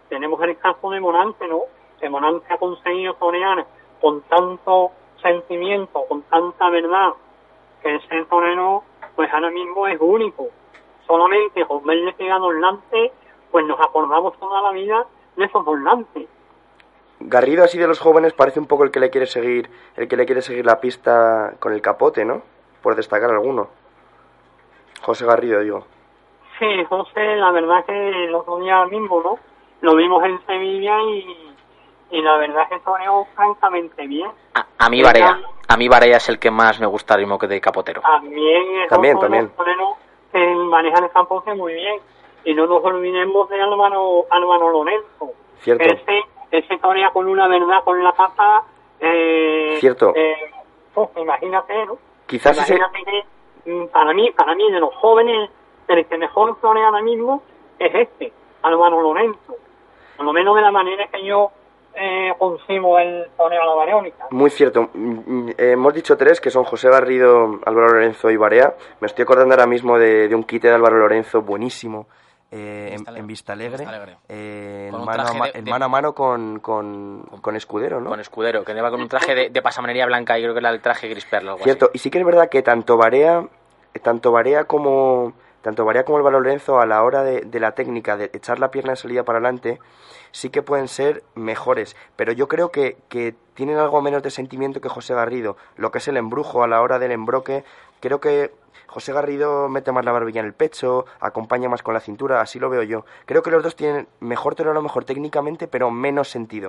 tenemos el caso de Morante, ¿no? Que Morante ha conseguido torear con tanto sentimiento, con tanta verdad, que ese torero, pues ahora mismo es único. Solamente con verle pegado el lance, pues nos acordamos toda la vida de esos dos lances. Garrido, así de los jóvenes, parece un poco el que le quiere seguir la pista con el Capote, ¿no? Por destacar alguno. José Garrido, digo. Sí, José, la verdad que el otro día mismo, ¿no? Lo vimos en Sevilla y la verdad que toreó francamente bien. A mí Barea es el que más me gusta el ritmo que de Capotero. También. Torero que maneja el Capote muy bien. Y no nos olvidemos de Álvaro Lorenzo. Cierto. Ese torea con una verdad con la pata. Cierto. Pues imagínate, ¿no? Quizás imagínate que para mí de los jóvenes, el que mejor torea ahora mismo es Álvaro Lorenzo. Por lo menos de la manera que yo concibo el torneo a la Barónica. Muy cierto. Hemos dicho tres, que son José Garrido, Álvaro Lorenzo y Barea. Me estoy acordando ahora mismo de un quite de Álvaro Lorenzo buenísimo en Vistalegre. Mano a mano con Escudero, ¿no? Con Escudero, que lleva con un traje de pasamanería blanca, y creo que era el traje gris perla. Algo cierto, así. Y sí que es verdad que tanto Barea como Álvaro Lorenzo, a la hora de la técnica de echar la pierna de salida para adelante, sí que pueden ser mejores, pero yo creo que tienen algo menos de sentimiento que José Garrido. Lo que es el embrujo a la hora del embroque, creo que José Garrido mete más la barbilla en el pecho, acompaña más con la cintura, así lo veo yo. Creo que los dos tienen mejor torero, mejor técnicamente, pero menos sentido.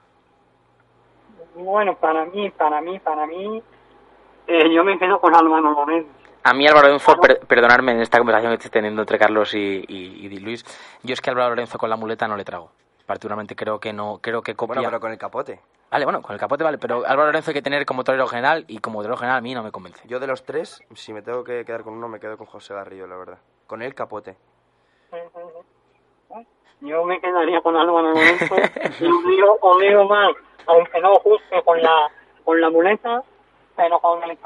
Bueno, para mí, yo me quedo con Álvaro Lorenzo. A mí Álvaro Lorenzo, perdonadme en esta conversación que estoy teniendo entre Carlos y Luis, yo es que Álvaro Lorenzo con la muleta no le trago. Particularmente creo que copia... Bueno, pero con el Capote. Vale, bueno, con el Capote vale, pero Álvaro Lorenzo hay que tener como torero general, y como torero general a mí no me convence. Yo de los tres, si me tengo que quedar con uno, me quedo con José Garrido, la verdad. Con el Capote. Yo me quedaría con Álvaro Lorenzo y os digo más, aunque no justo con la muleta, pero con el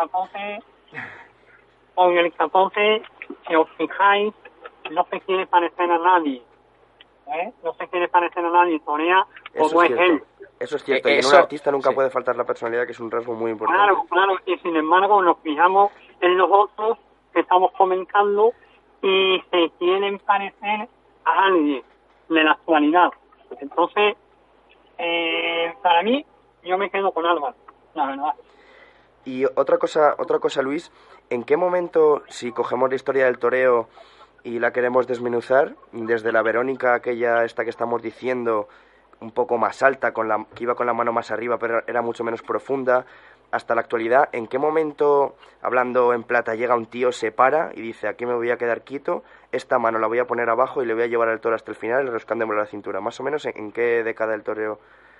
Capote, si os fijáis, no se quiere parecer a nadie. No se quiere parecer a nadie, torea como es él. Eso es cierto, y en un artista nunca puede faltar la personalidad, que es un rasgo muy importante. Claro, y sin embargo nos fijamos en los otros que estamos comentando y se quieren parecer a alguien de la actualidad. Entonces, para mí, yo me quedo con Álvaro, la verdad. Y otra cosa, Luis, ¿en qué momento, si cogemos la historia del toreo y la queremos desmenuzar, desde la Verónica aquella esta que estamos diciendo, un poco más alta, que iba con la mano más arriba, pero era mucho menos profunda, hasta la actualidad, ¿en qué momento, hablando en plata, llega un tío, se para y dice, aquí me voy a quedar quieto, esta mano la voy a poner abajo y le voy a llevar al toro hasta el final, enroscándome la cintura? Más o menos, ¿en qué década del toreo?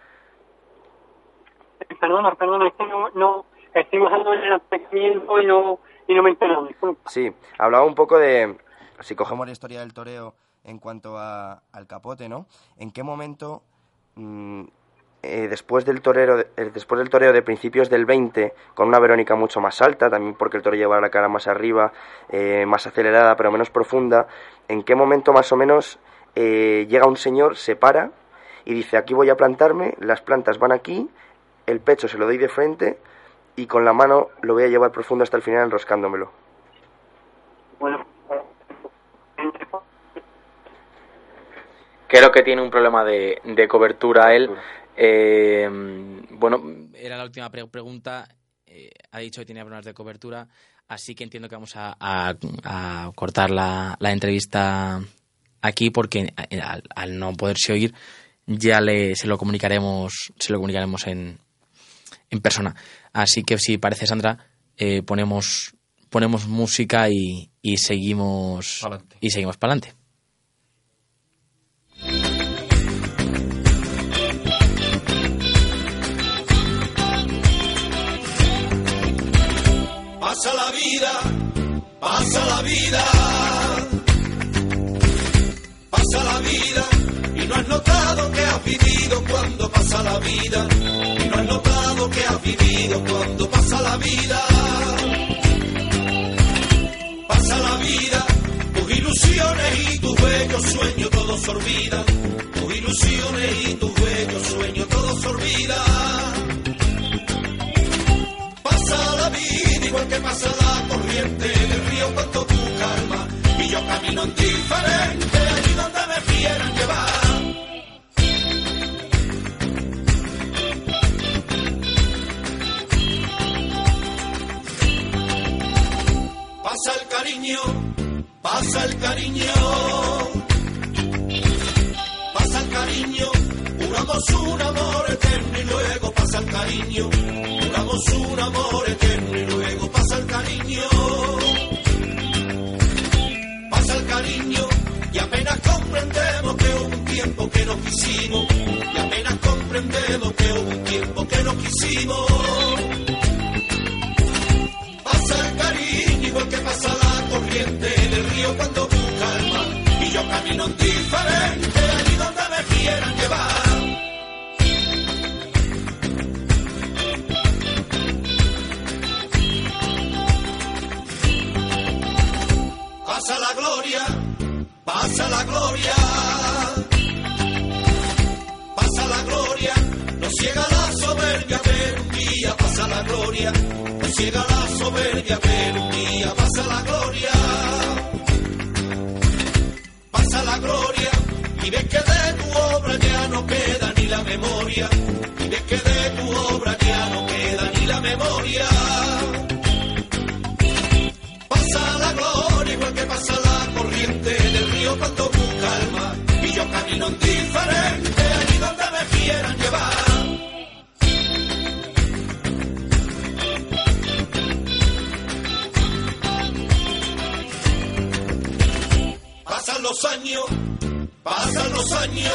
Perdona, es que no estoy bajando en el aspecto y no me entero, disculpa. Sí, hablaba un poco de, si cogemos la historia del toreo en cuanto al Capote, ¿no? ¿En qué momento, después del toreo de principios del 20, con una Verónica mucho más alta, también porque el toro llevaba la cara más arriba, más acelerada pero menos profunda, ¿en qué momento más o menos llega un señor, se para y dice, aquí voy a plantarme, las plantas van aquí, el pecho se lo doy de frente y con la mano lo voy a llevar profundo hasta el final enroscándomelo? Bueno, creo que tiene un problema de cobertura él. Bueno, era la última pregunta. Ha dicho que tenía problemas de cobertura, así que entiendo que vamos a cortar la entrevista aquí, porque al no poderse oír ya se lo comunicaremos en persona. Así que, si parece, Sandra, ponemos música y seguimos pa'lante. Y seguimos para adelante. Pasa la vida, pasa la vida, y no has notado que has vivido cuando pasa la vida, y no has notado que has vivido cuando pasa la vida. Pasa la vida, tus ilusiones y tus bellos sueños todos se olvidan, tus ilusiones ilusiones y tus bellos sueños, todo se olvida. Pasa la vida igual que pasa la corriente del río cuando tú calma, y yo camino indiferente allí donde me quieran llevar. Pasa el cariño, pasa el cariño, pasa el cariño, juramos un amor eterno y luego pasa el cariño, juramos un amor eterno y luego pasa el cariño, pasa el cariño y apenas comprendemos que hubo un tiempo que nos quisimos, y apenas comprendemos que hubo un tiempo que nos quisimos. Pasa el cariño igual que pasa la corriente del río cuando tú calma, y yo camino indiferente allí donde me quieran llevar. Pasa la gloria, pasa la gloria, pasa la gloria, nos ciega la soberbia, pero un día pasa la gloria, nos ciega la soberbia, pero un día pasa la gloria, pasa la gloria, y ves que de tu obra ya no queda ni la memoria, y ves que de tu obra ya no queda ni la memoria. Pasa la gloria igual que pasa la corriente del río cuando tú calma, y yo camino indiferente allí donde me quieran llevar. Pasan los años, pasan los años,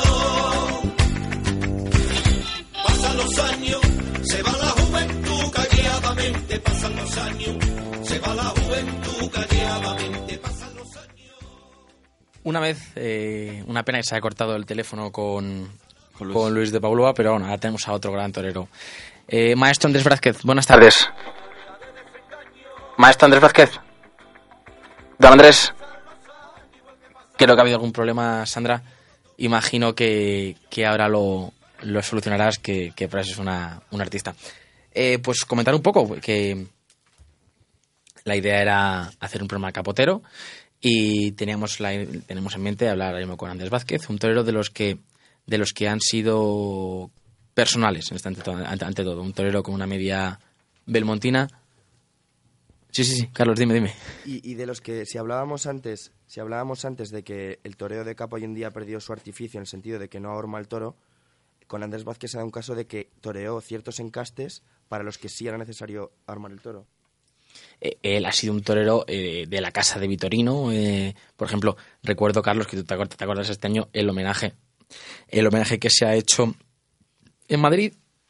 pasan los años, se va la juventud calladamente, pasan los años, se va la juventud calladamente, pasan los años. Una vez, una pena que se haya cortado el teléfono con Luis de Paulúa, pero bueno, ahora tenemos a otro gran torero. Maestro Andrés Vázquez, buenas tardes. Maestro Andrés Vázquez. Don Andrés. Creo que ha habido algún problema, Sandra. Imagino que ahora lo solucionarás, que eres un artista. Pues comentar un poco, que la idea era hacer un programa capotero y tenemos en mente hablar ahora mismo con Andrés Vázquez, un torero de los que han sido personales ante todo. Un torero con una media belmontina. Sí, Carlos, dime. Y de los que, si hablábamos antes de que el toreo de capa hoy en día ha perdido su artificio en el sentido de que no ahorma el toro, con Andrés Vázquez se da un caso de que toreó ciertos encastes para los que sí era necesario armar el toro. Él ha sido un torero de la casa de Vitorino. Por ejemplo, recuerdo, Carlos, que tú te acuerdas este año el homenaje que se ha hecho en Madrid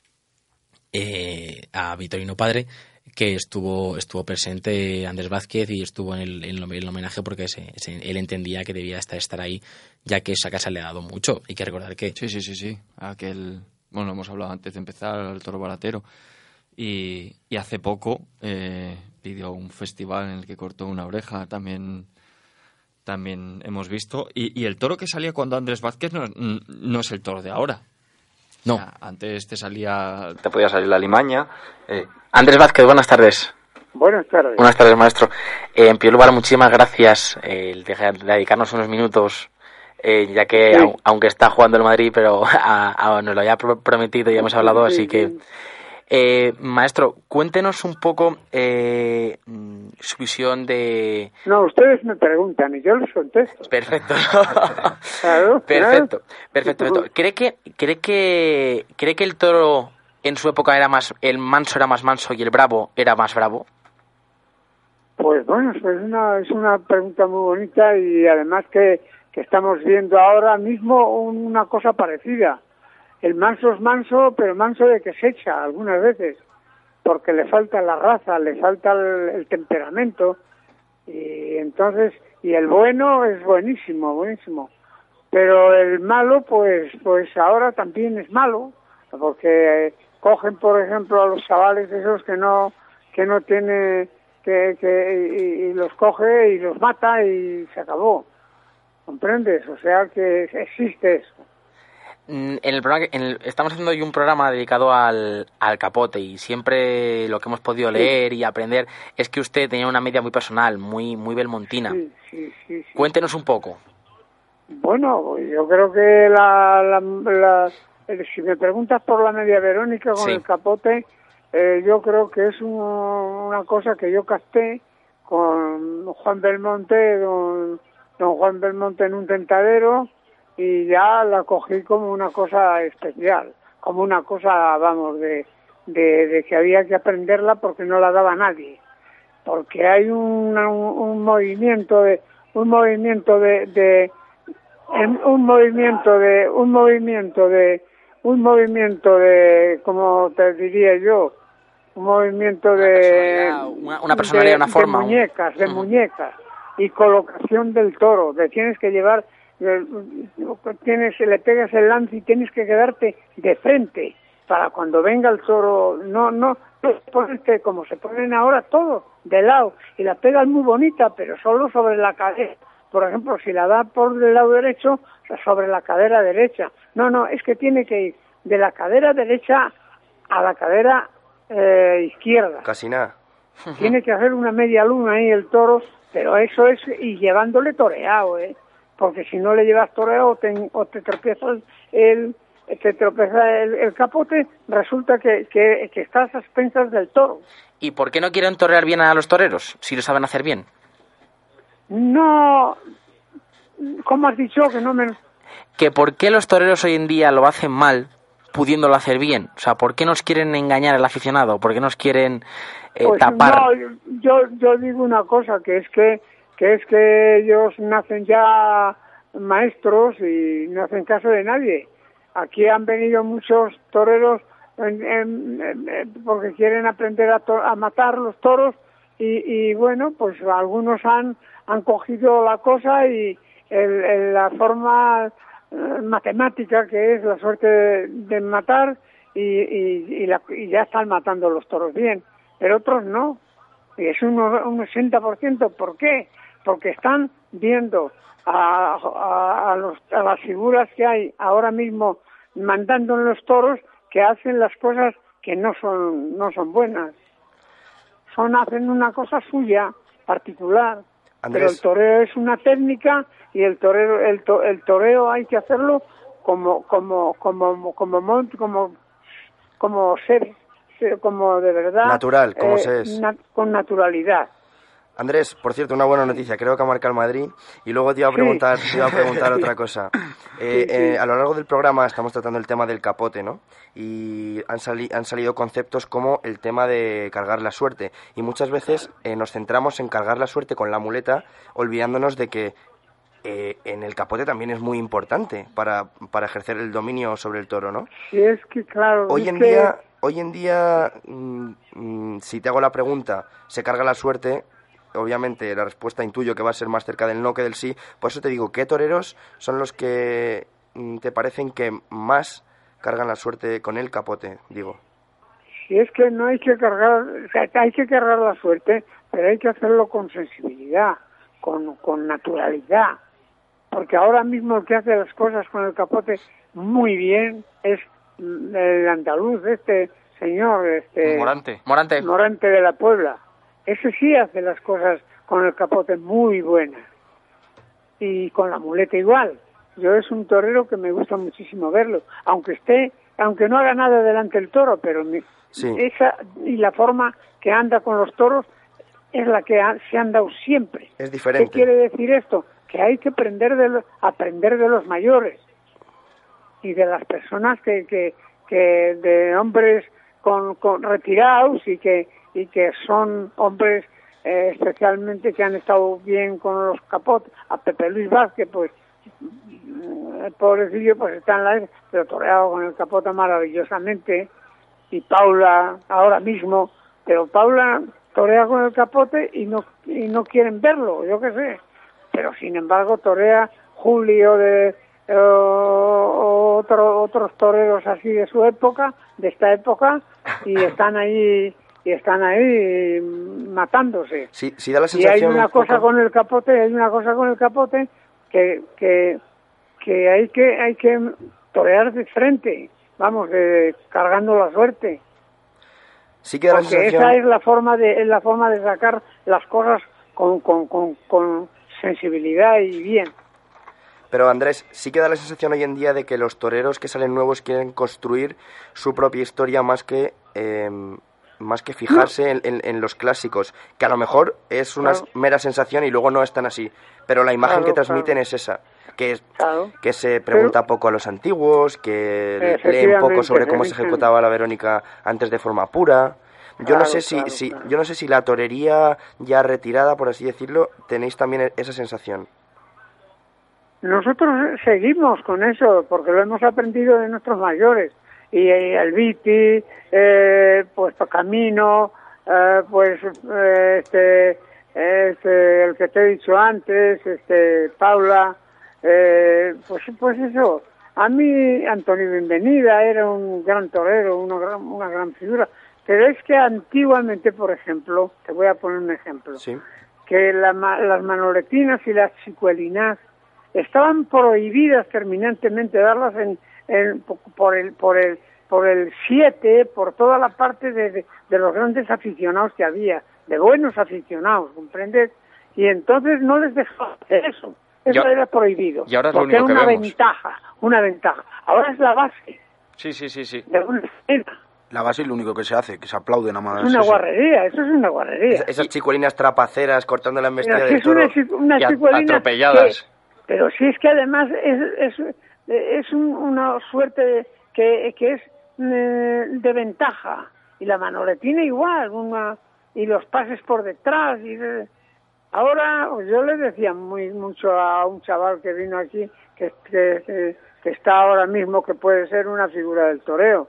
a Vitorino padre, que estuvo presente Andrés Vázquez y estuvo en el homenaje porque él entendía que debía estar ahí, ya que esa casa le ha dado mucho. Hay que recordar que... Sí. Bueno, hemos hablado antes de empezar, el toro baratero. Y hace poco pidió un festival en el que cortó una oreja, también hemos visto. Y el toro que salía cuando Andrés Vázquez no es el toro de ahora. No. O sea, antes te podía salir la limaña. Andrés Vázquez, buenas tardes. Buenas tardes. Buenas tardes, maestro. En primer lugar, muchísimas gracias de dedicarnos unos minutos, ya que Sí. Aunque está jugando el Madrid, pero nos lo había prometido y ya hemos hablado, así que... maestro, cuéntenos un poco su visión de... No, ustedes me preguntan y yo les contesto. Perfecto. Claro. Perfecto. ¿Cree que el toro en su época el manso era más manso y el bravo era más bravo? Pues bueno, es una pregunta muy bonita y además que estamos viendo ahora mismo una cosa parecida. El manso es manso, pero manso de que se echa algunas veces, porque le falta la raza, le falta el temperamento, y entonces, y el bueno es buenísimo, pero el malo, pues ahora también es malo, porque cogen, por ejemplo, a los chavales esos que no tiene, y los coge y los mata y se acabó, ¿comprendes? O sea que existe eso. En el programa, estamos haciendo hoy un programa dedicado al capote y siempre lo que hemos podido leer y aprender es que usted tenía una media muy personal, muy belmontina. Sí. Cuéntenos un poco. Bueno, yo creo que si me preguntas por la media Verónica con el capote, yo creo que es una cosa que yo capté con Juan Belmonte, don Juan Belmonte en un tentadero, y ya la cogí como una cosa especial, como una cosa, vamos, de que había que aprenderla porque no la daba nadie, porque hay un movimiento de como te diría yo, un movimiento una personalidad, una forma, de muñecas y colocación del toro. Te tienes que llevar, le pegas el lance y tienes que quedarte de frente para cuando venga el toro, no ponerte como se ponen ahora todos de lado, y la pegas muy bonita, pero solo sobre la cadera. Por ejemplo, si la da por el lado derecho, sobre la cadera derecha. No, es que tiene que ir de la cadera derecha a la cadera izquierda. Casi nada. Tiene que hacer una media luna ahí el toro, pero eso es, y llevándole toreado, porque si no le llevas toreado o te tropiezas el capote, resulta que estás a expensas del toro. ¿Y por qué no quieren torear bien a los toreros, si lo saben hacer bien? No, ¿cómo has dicho? Que por qué los toreros hoy en día lo hacen mal, pudiéndolo hacer bien. O sea, ¿por qué nos quieren engañar al aficionado? ¿Por qué nos quieren tapar? No, yo digo una cosa, que es que ellos nacen ya maestros y no hacen caso de nadie. Aquí han venido muchos toreros porque quieren aprender a matar los toros y bueno, pues algunos han cogido la cosa y la forma matemática que es la suerte de matar y ya están matando los toros bien, pero otros no, y es un 60%. ¿Por qué? Porque están viendo a las figuras que hay ahora mismo mandando en los toros, que hacen las cosas que no son buenas, hacen una cosa suya particular. Andrés. Pero el toreo es una técnica y el toreo hay que hacerlo como de verdad, natural, como se es, con naturalidad. Andrés, por cierto, una buena noticia, creo que ha marcado el Madrid, y luego te iba a preguntar otra cosa. A lo largo del programa estamos tratando el tema del capote, ¿no? Y han salido conceptos como el tema de cargar la suerte, y muchas veces nos centramos en cargar la suerte con la muleta, olvidándonos de que en el capote también es muy importante para ejercer el dominio sobre el toro, ¿no? Sí, es que claro. Hoy en día, si te hago la pregunta, ¿se carga la suerte? Obviamente la respuesta intuyo que va a ser más cerca del no que del sí. Por eso te digo, ¿qué toreros son los que te parecen que más cargan la suerte con el capote? Digo. Si es que no hay que cargar, o sea, hay que cargar la suerte, pero hay que hacerlo con sensibilidad, con naturalidad. Porque ahora mismo el que hace las cosas con el capote muy bien es el andaluz, señor, Morante de la Puebla. Ese sí hace las cosas con el capote muy buenas. Y con la muleta igual. Yo es un torero que me gusta muchísimo verlo. Aunque no haga nada delante del toro, pero esa y la forma que anda con los toros es la que se han dado siempre. Es diferente. ¿Qué quiere decir esto? Que hay que aprender de los mayores y de las personas que de hombres con retirados y que son hombres especialmente que han estado bien con los capotes. A Pepe Luis Vázquez, pues el pobrecillo pues está en la pero toreado con el capote maravillosamente, y Paula ahora mismo, pero Paula torea con el capote y no quieren verlo, yo qué sé, pero sin embargo torea Julio de otros toreros así de su época, de esta época, y están ahí matándose. Sí, da la sensación. Y hay una cosa con el capote, que hay que torear de frente, vamos, cargando la suerte. Sí que da la Porque sensación... esa es la forma de sacar las cosas con sensibilidad y bien. Pero Andrés, sí que da la sensación hoy en día de que los toreros que salen nuevos quieren construir su propia historia más que fijarse en los clásicos, que a lo mejor es una mera sensación y luego no es tan así. Pero la imagen que transmiten es esa, que se pregunta poco a los antiguos, que leen poco sobre cómo se ejecutaba la Verónica antes de forma pura. Yo no sé si la torería ya retirada, por así decirlo, tenéis también esa sensación. Nosotros seguimos con eso, porque lo hemos aprendido de nuestros mayores. Y el Viti, pues Camino, pues el que te he dicho antes, Paula, pues eso. A mí Antonio Bienvenida era un gran torero, una gran figura. Pero es que antiguamente, por ejemplo, te voy a poner un ejemplo, ¿sí? Que las manoletinas y las chicuelinas estaban prohibidas terminantemente darlas por el 7, por toda la parte de los grandes aficionados que había, de buenos aficionados, ¿comprendes? Y entonces no les dejaban hacer eso. Eso era prohibido. Y ahora es porque lo único era que vemos. una ventaja. Ahora es la base. Sí. De una escena. La base es lo único que se hace, que se aplaude nada más. Es una guarrería, eso es una guarrería. Esas chicuelinas trapaceras cortando la embestida Pero del toro. una chicuelina atropelladas. Pero si es que además es una suerte que es de ventaja. Y la manoletina igual, y los pases por detrás. Ahora, yo le decía mucho a un chaval que vino aquí, que está ahora mismo, que puede ser una figura del toreo,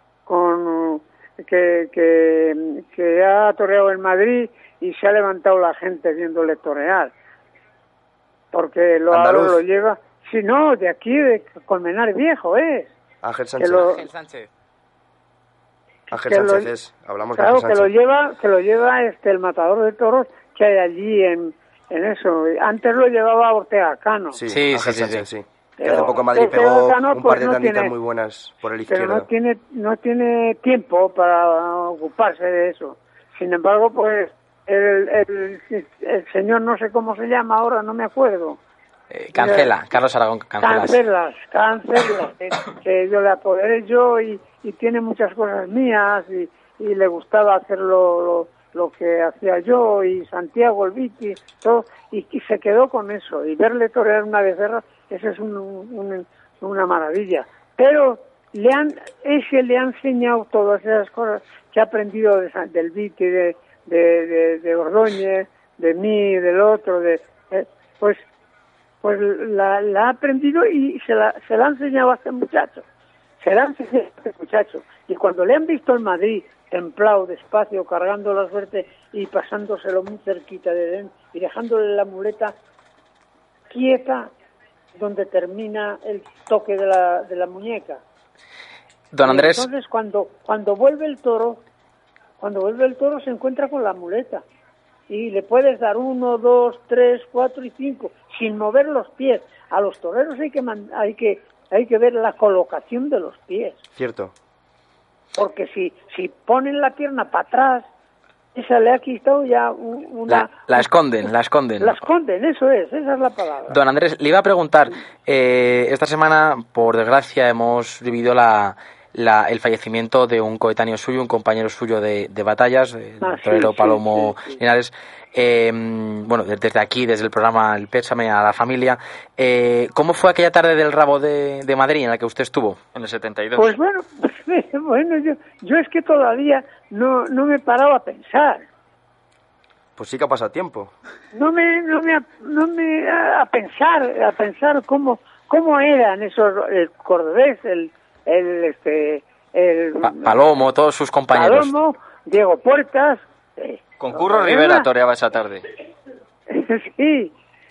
que ha toreado en Madrid y se ha levantado la gente viéndole torear. Porque lo lleva, si no, de aquí, de Colmenar Viejo es. Ángel Sánchez. Ángel Sánchez hablamos de Ángel Sánchez. Que lo lleva el matador de toros que hay allí en eso. Antes lo llevaba Ortega Cano. Sí. Pero que hace poco Madrid pegó Cano, un par de no tanditas tiene, muy buenas por el izquierdo. Pero no tiene tiempo para ocuparse de eso. Sin embargo, pues el señor, no sé cómo se llama ahora, no me acuerdo. Carlos Aragón Cancelas. Cancelas, que yo le apoderé yo y tiene muchas cosas mías y le gustaba hacer lo que hacía yo, y Santiago, el Viti, todo, y se quedó con eso. Y verle torear una becerra, eso es una maravilla. Pero le ha enseñado todas esas cosas que ha aprendido del Viti, de Ordóñez, de mí, del otro, pues la ha aprendido y se la ha enseñado a este muchacho. Y cuando le han visto en Madrid, templado, despacio, cargando la suerte y pasándoselo muy cerquita de él y dejándole la muleta quieta donde termina el toque de la muñeca. Don Andrés. Entonces cuando vuelve el toro se encuentra con la muleta y le puedes dar 1, 2, 3, 4 y 5 sin mover los pies. A los toreros hay que ver la colocación de los pies. Cierto. Porque si ponen la pierna para atrás, esa le ha quitado ya La esconden. La esconden, esa es la palabra. Don Andrés, le iba a preguntar, esta semana, por desgracia, hemos vivido el fallecimiento de un coetáneo suyo, un compañero suyo de batallas, el torero Palomo Linares. Bueno, desde aquí, desde el programa El Pésame a la familia. ¿Cómo fue aquella tarde del Rabo de Madrid en la que usted estuvo? En el 72. Pues bueno, yo es que todavía no me paraba a pensar. Pues sí que ha pasado tiempo. No me a pensar cómo eran esos, el cordobés, el Palomo, todos sus compañeros. Palomo, Diego Puertas. Con Curro Rivera toreaba esa tarde. Sí,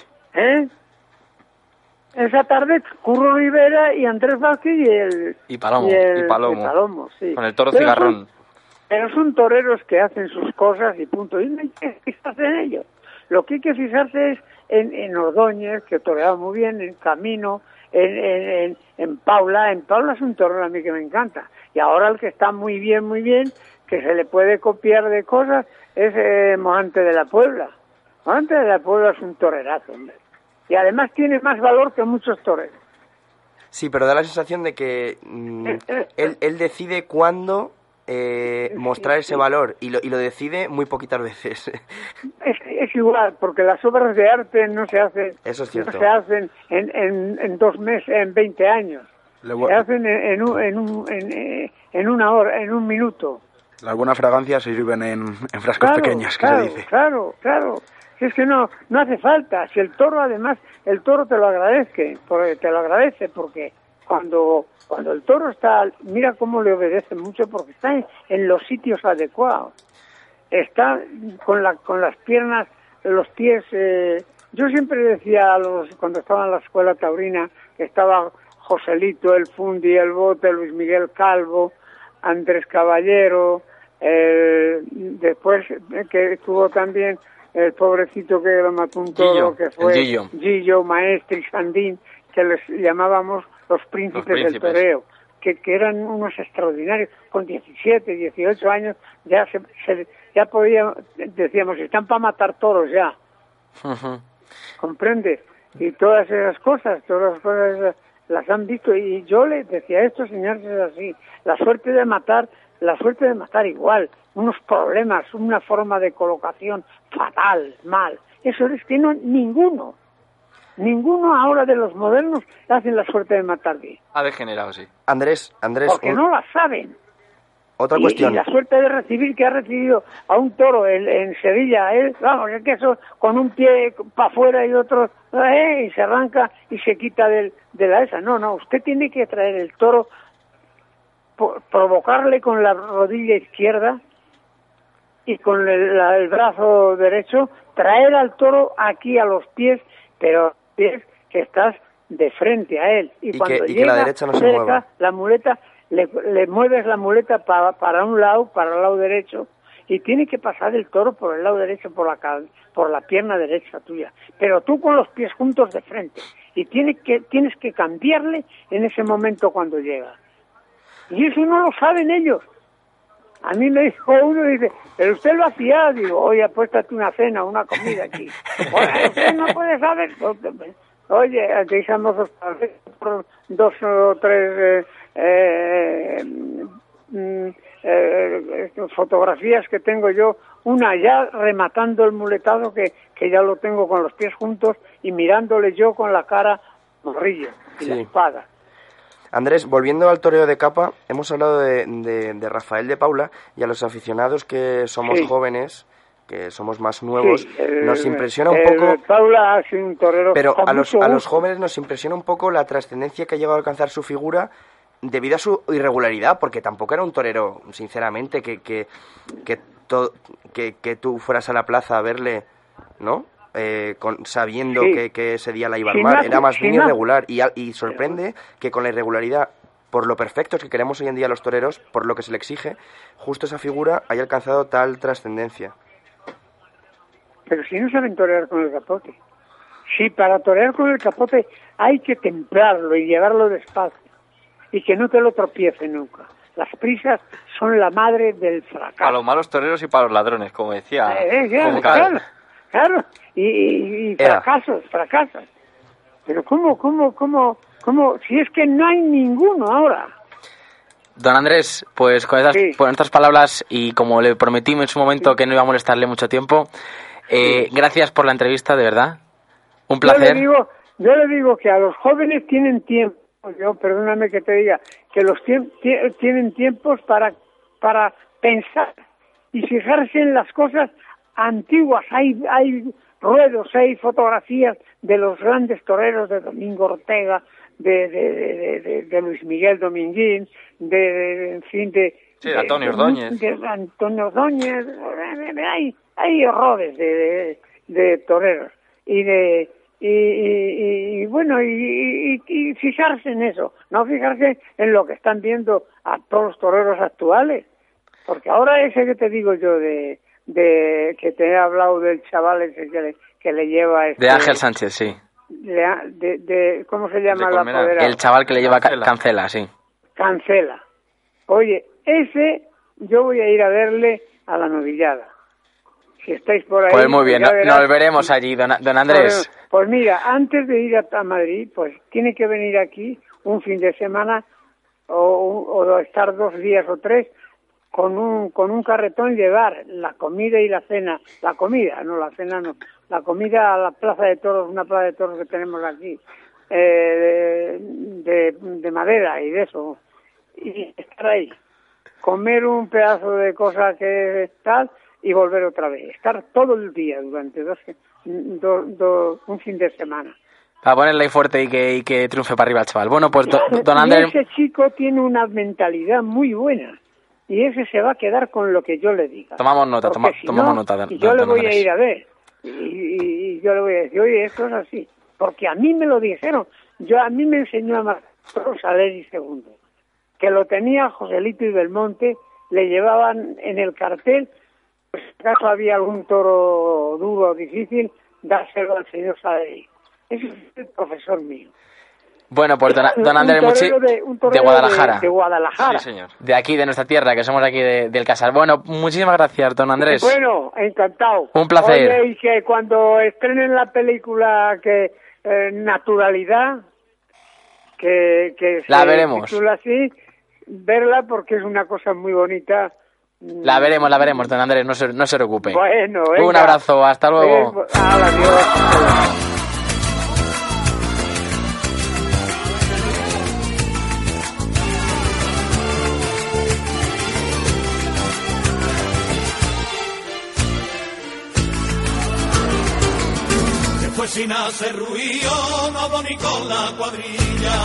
esa tarde Curro Rivera y Andrés Vázquez y Palomo. Palomo, sí. Con el toro cigarrón. Pero son toreros que hacen sus cosas y punto. Y no hay que fijarse en ellos. Lo que hay que fijarse es en Ordóñez, que toreaba muy bien, en Camino, en Paula. En Paula es un torero a mí que me encanta. Y ahora el que está muy bien, que se le puede copiar de cosas, es Morante de la Puebla. Morante de la Puebla es un torerazo, hombre. Y además tiene más valor que muchos toreros. Sí, pero da la sensación de que él decide cuándo mostrar ese valor y lo decide muy poquitas veces. Es igual, porque las obras de arte no se hacen, eso es cierto. No se hacen en 2 meses, en 20 años. Se hacen en una hora, en un minuto. Las buenas fragancias se sirven en frascos pequeños, que se dice. Claro. Si es que no hace falta. Si el toro, además, el toro te lo agradece, porque cuando el toro está, mira cómo le obedece mucho, porque está en los sitios adecuados. Está con las piernas, los pies. Yo siempre decía cuando estaba en la escuela taurina, que estaba Joselito, el Fundi, el Bote, Luis Miguel Calvo, Andrés Caballero, después que estuvo también el pobrecito que lo mató un toro, que fue Gillo, Maestri, Sandín, que les llamábamos los príncipes del toreo, que eran unos extraordinarios. Con 17, 18 años ya decíamos, están para matar toros ya. Uh-huh. ¿Comprendes? Y todas esas cosas las han visto, y yo les decía, estos señores es así, la suerte de matar igual, unos problemas, una forma de colocación fatal, mal, eso es que ninguno ahora de los modernos hacen la suerte de matar bien. Ha degenerado, sí. Andrés. Porque no la saben. Otra cuestión. Y la suerte de recibir que ha recibido a un toro en Sevilla, vamos, es que eso con un pie para afuera y otro, y se arranca y se quita de la esa. No, usted tiene que traer el toro, provocarle con la rodilla izquierda y con el brazo derecho, traer al toro aquí a los pies, pero pies que estás de frente a él. Y cuando que la derecha no se mueva. La muleta, le mueves la muleta para un lado, para el lado derecho, y tiene que pasar el toro por el lado derecho, por la pierna derecha tuya. Pero tú con los pies juntos de frente. Y tienes que cambiarle en ese momento cuando llega. Y eso no lo saben ellos. A mí me dijo uno, dice, pero usted lo hacía, digo, oye, apuéstate una cena, una comida aquí. Bueno, usted no puede saber. Oye, dejamos dos o tres fotografías que tengo yo, una ya rematando el muletado, que ya lo tengo con los pies juntos, y mirándole yo con la cara morrillo y la espada. Andrés, volviendo al toreo de capa, hemos hablado de Rafael de Paula, y a los aficionados que somos jóvenes, que somos más nuevos, nos impresiona un poco... Paula ha sido un torero... Pero a los jóvenes nos impresiona un poco la trascendencia que ha llegado a alcanzar su figura debido a su irregularidad, porque tampoco era un torero, sinceramente, que tú fueras a la plaza a verle, ¿no? Sabiendo que ese día la iba a armar, era más bien irregular, y sorprende que con la irregularidad, por lo perfectos que queremos hoy en día los toreros, por lo que se le exige, justo esa figura haya alcanzado tal trascendencia. Pero si no saben torear con el capote. Sí, para torear con el capote hay que templarlo y llevarlo despacio, y que no te lo tropiece nunca. Las prisas son la madre del fracaso. Para los malos toreros y para los ladrones, como decía. Claro, y fracasos. Pero ¿cómo? Si es que no hay ninguno ahora. Don Andrés, pues con estas palabras, y como le prometí en su momento que no iba a molestarle mucho tiempo, gracias por la entrevista, de verdad. Un placer. Yo le digo que a los jóvenes tienen tiempo. Perdóname que te diga, que los tienen tiempos para pensar y fijarse en las cosas antiguas. Hay ruedos, hay fotografías de los grandes toreros, de Domingo Ortega, de Luis Miguel Dominguín, de Antonio Ordóñez. Hay horrores de toreros y bueno, y fijarse en eso, no fijarse en lo que están viendo a todos los toreros actuales, porque ahora ese que te digo yo de que te he hablado del chaval ese que le lleva... De Ángel Sánchez, sí. ¿Cómo se llama la apoderado? El chaval que le lleva Cancela, sí. Cancela. Oye, ese yo voy a ir a verle a la novillada. Si estáis por ahí... Pues muy bien, nos veremos allí, don Andrés. Pues mira, antes de ir a Madrid, pues tiene que venir aquí un fin de semana o estar 2 días o 3 con un carretón, llevar la comida y la cena. La comida, no la cena, no. La comida a la Plaza de Toros, una plaza de toros que tenemos aquí, de madera y de eso. Y estar ahí, comer un pedazo de cosa que tal y volver otra vez. Estar todo el día durante un fin de semana. Para ponerle ahí fuerte y que triunfe para arriba el chaval. Bueno, pues don Andrés... Ese chico tiene una mentalidad muy buena y ese se va a quedar con lo que yo le diga. Tomamos nota, tomamos nota. Yo le voy a ir a ver y yo le voy a decir, oye, esto es así. Porque a mí me lo dijeron. A mí me enseñó a Marcos Saleri II, que lo tenía Joselito y Belmonte, le llevaban en el cartel, pues si acaso había algún toro duro o difícil, dárselo al señor Saleri. Ese es el profesor mío. Bueno, pues don Andrés Muchi, de Guadalajara. De Guadalajara. Sí, señor. De aquí, de nuestra tierra, que somos aquí del Casal. Bueno, muchísimas gracias, don Andrés. Bueno, encantado. Un placer. Oye, y que cuando estrenen la película Naturalidad, que la se veremos. titula así, verla porque es una cosa muy bonita. La veremos, don Andrés, no se preocupe. Bueno, venga. Un abrazo, hasta luego. Adiós. Pues sin hacer ruido, no hablo ni con la cuadrilla.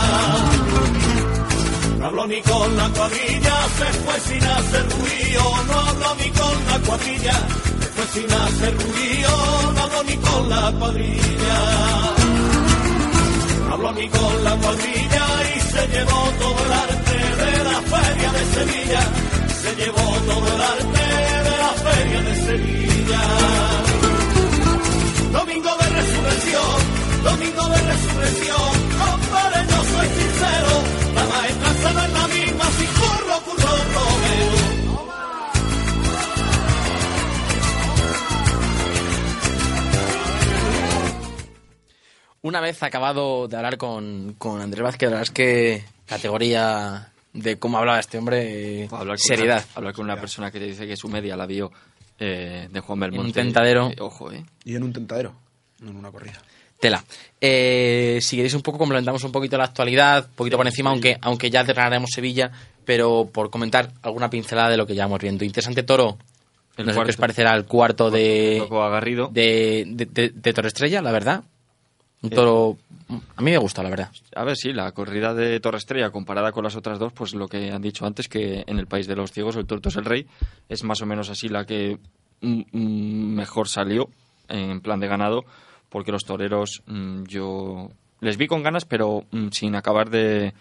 No hablo ni con la cuadrilla, se fue sin hacer ruido, no hablo ni con la cuadrilla. Se fue sin hacer ruido, no hablo ni con la cuadrilla. No hablo ni con la cuadrilla y se llevó todo el arte de la feria de Sevilla. Se llevó todo el arte de la feria de Sevilla. Domingo de resurrección, compadre, yo soy sincero, la maestranza no es la misma, si curro Romero. Una vez acabado de hablar con Andrés Vázquez, la verdad es que categoría de cómo hablaba este hombre, seriedad. Hablar con una persona que te dice que su media la vio de Juan Belmonte. En un tentadero. Ojo, Y en un tentadero, no en una corrida. Tela. Si queréis un poco, complementamos un poquito la actualidad, un poquito por encima, aunque ya desgranaremos Sevilla, pero por comentar alguna pincelada de lo que ya vamos viendo. Interesante toro. No sé qué os parecerá el cuarto de Toro Estrella, la verdad. Un toro... A mí me gusta, la verdad. A ver, sí, la corrida de Toro Estrella comparada con las otras dos, pues lo que han dicho antes, que en el país de los ciegos el tuerto es el rey, es más o menos así la que mejor salió en plan de ganado, porque los toreros yo les vi con ganas, pero sin acabar de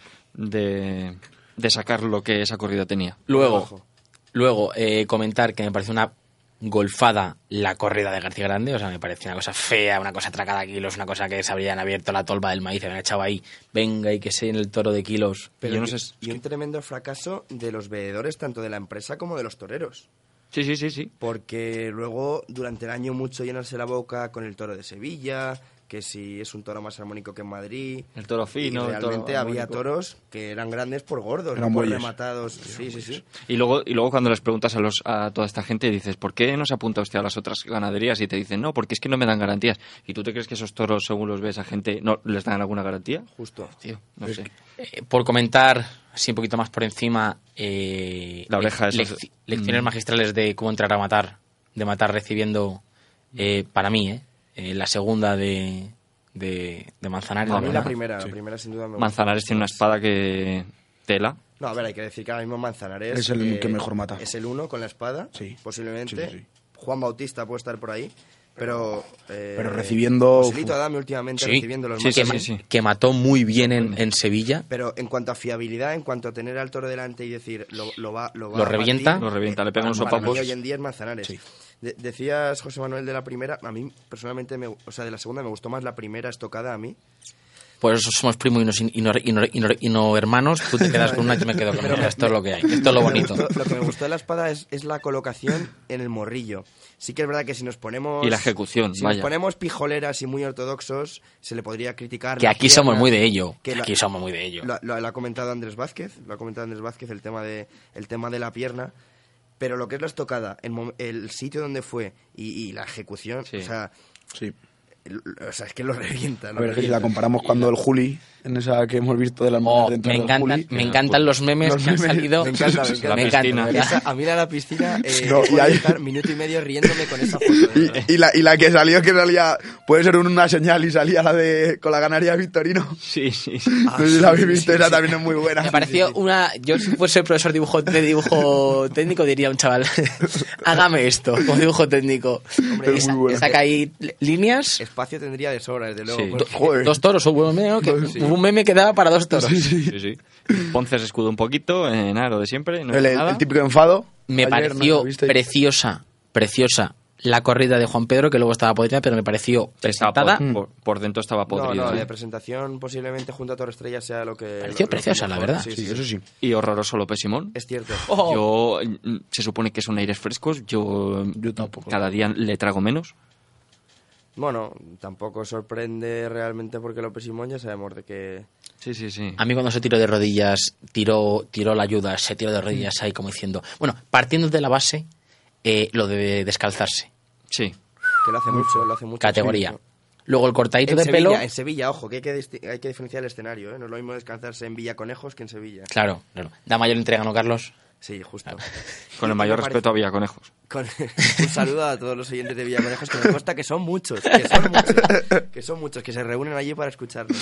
sacar lo que esa corrida tenía. Luego comentar que me parece una golfada la corrida de García Grande, o sea, me parece una cosa fea, una cosa atracada a kilos, una cosa que se habrían abierto la tolva del maíz, se habían echado ahí, venga, y que sea en el toro de kilos. Pero yo no sé, y un tremendo fracaso de los veedores, tanto de la empresa como de los toreros. Sí. Porque luego, durante el año, mucho llenarse la boca con el toro de Sevilla, que si es un toro más armónico que en Madrid. El toro fino. Y realmente había toros que eran grandes por gordos, no por rematados. Sí. Y luego cuando les preguntas a toda esta gente, dices, ¿por qué no se apunta usted a las otras ganaderías? Y te dicen, no, porque es que no me dan garantías. ¿Y tú te crees que esos toros, según los ves a gente, no les dan alguna garantía? Justo. Tío, no sé. Por comentar, así un poquito más por encima, la oreja lecciones magistrales de cómo entrar a matar, de matar recibiendo, para mí, la segunda de Manzanares. A mí la primera sin duda me gusta. Manzanares tiene una espada que tela. No, a ver, hay que decir que ahora mismo Manzanares es el que mejor mata. Es el uno con la espada, posiblemente. Sí. Juan Bautista puede estar por ahí, pero recibiendo... Joselito Adame últimamente recibiendo los más. Que mató muy bien en Sevilla. Pero en cuanto a fiabilidad, en cuanto a tener al toro delante y decir, lo revienta. Le pega un sopapo. Hoy en día es Manzanares. Sí. Decías, José Manuel, de la primera. A mí, personalmente, de la segunda me gustó más la primera estocada a mí. Pues eso somos primos y no hermanos. Tú te quedas con una y yo me quedo con otra. Esto es lo que hay. Esto es lo bonito. Lo que me gustó de la espada es la colocación en el morrillo. Sí que es verdad que si nos ponemos... Y la ejecución, Si nos ponemos pijoleras y muy ortodoxos, se le podría criticar... Que aquí somos muy de ello. Aquí somos muy de ello. Lo ha comentado Andrés Vázquez. El tema de la pierna. Pero lo que es la estocada, el sitio donde fue y la ejecución, Sí. o sea... Sí. Es que lo revienta. A ver, que si la comparamos cuando el Juli, en esa que hemos visto de las me encantan los memes que han salido. Me encanta. Me encanta. A mí a la piscina No, puedo estar minuto y medio riéndome con esa foto. Y la que salía, puede ser una señal y salía con la ganaría de Victorino. Sí. No sé si la habéis visto, esa también es muy buena. Me pareció yo si fuese profesor de dibujo técnico diría a un chaval, hágame esto, como dibujo técnico. Hombre, saca ahí líneas. Espacio tendría de sobra, desde luego. Sí. Porque... Dos toros, un meme que daba para 2 toros. Sí. Ponce se escudó un poquito, nada, lo de siempre. No el típico enfado. Me pareció preciosa la corrida de Juan Pedro, que luego estaba podrida, pero me pareció presentada. Por dentro estaba podrido. No, de presentación posiblemente junto a Torre Estrella sea lo que... Pareció preciosa, la verdad. Sí, eso sí. Y horroroso López Simón. Es cierto. Se supone que son aires frescos, yo tampoco. Cada día le trago menos. Bueno, tampoco sorprende realmente porque López Simón ya sabemos de que... Sí. A mí cuando se tiró de rodillas, tiró la ayuda, se tiró de rodillas ahí como diciendo... Bueno, partiendo de la base, lo de descalzarse. Sí. Que lo hace mucho. Categoría. Sí. Luego el cortadito de pelo... En Sevilla, ojo, que hay que diferenciar el escenario, ¿eh? No es lo mismo descansarse en Villaconejos que en Sevilla. Claro. Da mayor entrega, ¿no, Carlos? Sí, justo. Con el mayor respeto a Villaconejos. Un saludo a todos los oyentes de Villaconejos, que me consta que son muchos, que se reúnen allí para escucharnos.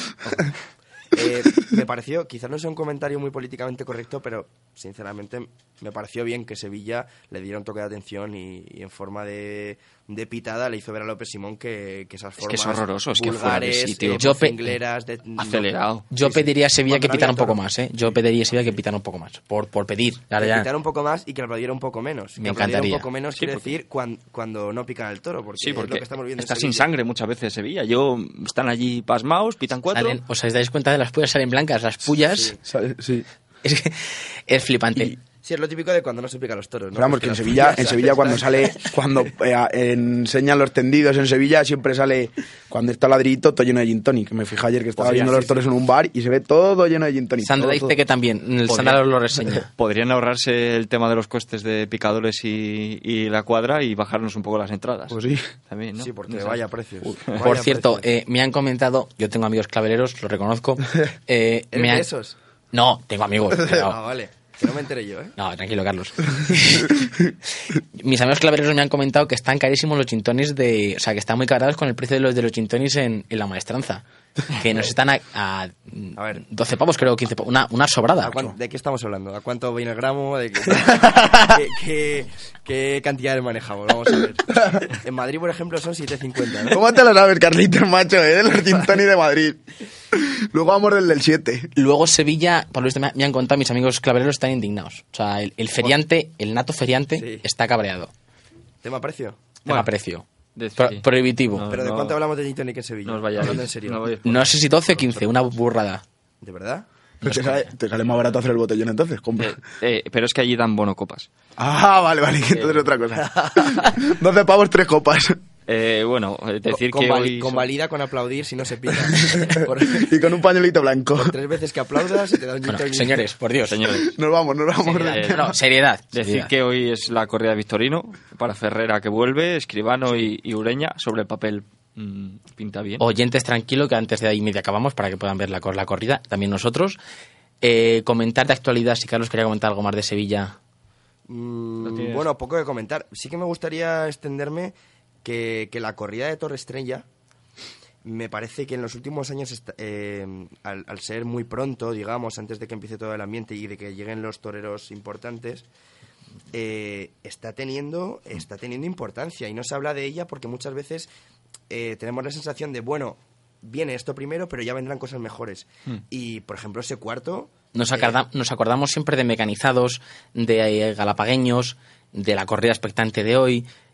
Me pareció, quizás no sea un comentario muy políticamente correcto, pero sinceramente me pareció bien que Sevilla le diera un toque de atención y en forma de pitada le hizo ver a López Simón que esas formas es horroroso, es que vulgares, cingleras, acelerado. Yo pediría a Sevilla que pitara un poco más, ¿eh? Yo pediría a Sevilla que pitara un poco más, por pedir. Que pitara un poco más y que aplaudiera un poco menos. Me encantaría. Un poco menos quiere decir cuando no pican al toro, porque, sí, porque es lo que estamos viendo está en sin sangre muchas veces Sevilla. Están allí pasmaos, pitan 4. ¿Os dais cuenta de las pullas salen blancas? Las pullas... Sí. Es flipante. Sí, es lo típico de cuando no se pican los toros, ¿no? Pero vamos, que en Sevilla cuando enseñan los tendidos en Sevilla, siempre sale, cuando está ladrillito, todo lleno de gin tonic. Me fijé ayer que estaba viendo los toros en un bar y se ve todo lleno de gin tonic. Sandra dice que también, Sandra lo reseña. Podrían ahorrarse el tema de los costes de picadores y la cuadra y bajarnos un poco las entradas. Pues sí. También, ¿no? Sí, porque vaya precios. Por cierto, me han comentado, yo tengo amigos claveleros, lo reconozco. ¿Eres de esos? No, tengo amigos. Ah, vale. Que no me enteré yo, ¿eh? No, tranquilo, Carlos. Mis amigos claveleros me han comentado que están carísimos los gin tonics que están muy caros con el precio de los gin tonics en la maestranza. Que nos están a ver, 12 pavos, creo, 15 pavos. Una sobrada. ¿De qué estamos hablando? ¿A cuánto viene el gramo? ¿De qué cantidades manejamos? Vamos a ver. En Madrid, por ejemplo, son 7,50, ¿no? ¿Cómo te lo sabes, Carlitos, macho, de los gin tonic de Madrid? Luego vamos del 7. Luego Sevilla, por lo visto me han contado, mis amigos claveleros están indignados. O sea, el feriante, el nato feriante, sí, está cabreado. ¿Tema precio? Tema precio. Prohibitivo. ¿Pero de cuánto hablamos de gin tonic en Sevilla? No os vayáis. Hablando en serio. No sé si 12 o 15, una burrada. ¿De verdad? Te sale más barato hacer el botellón entonces, compra. Pero es que allí dan bonocopas. Ah, vale, entonces otra cosa. 12 pavos, 3 copas. Decir que hoy... Convalida con aplaudir si no se pica. Y con un pañuelito blanco. Por 3 veces que aplaudas te da un gin tonic. Señores, por Dios. Señores. Nos vamos. Seriedad. Decir que hoy es la corrida de Victorino, para Ferrera que vuelve, Escribano y Ureña, sobre el papel pinta bien. Oyentes, tranquilo, que antes de ahí media acabamos para que puedan ver la corrida, también nosotros. Comentar de actualidad, si Carlos quería comentar algo más de Sevilla. Bueno, poco que comentar. Sí que me gustaría extenderme que la corrida de Torre Estrella, me parece que en los últimos años, al ser muy pronto, digamos, antes de que empiece todo el ambiente y de que lleguen los toreros importantes, está teniendo importancia, y no se habla de ella porque muchas veces tenemos la sensación de, bueno, viene esto primero, pero ya vendrán cosas mejores. Y, por ejemplo, ese cuarto... Nos acordamos siempre de mecanizados, de galapagueños, de la corrida expectante de hoy,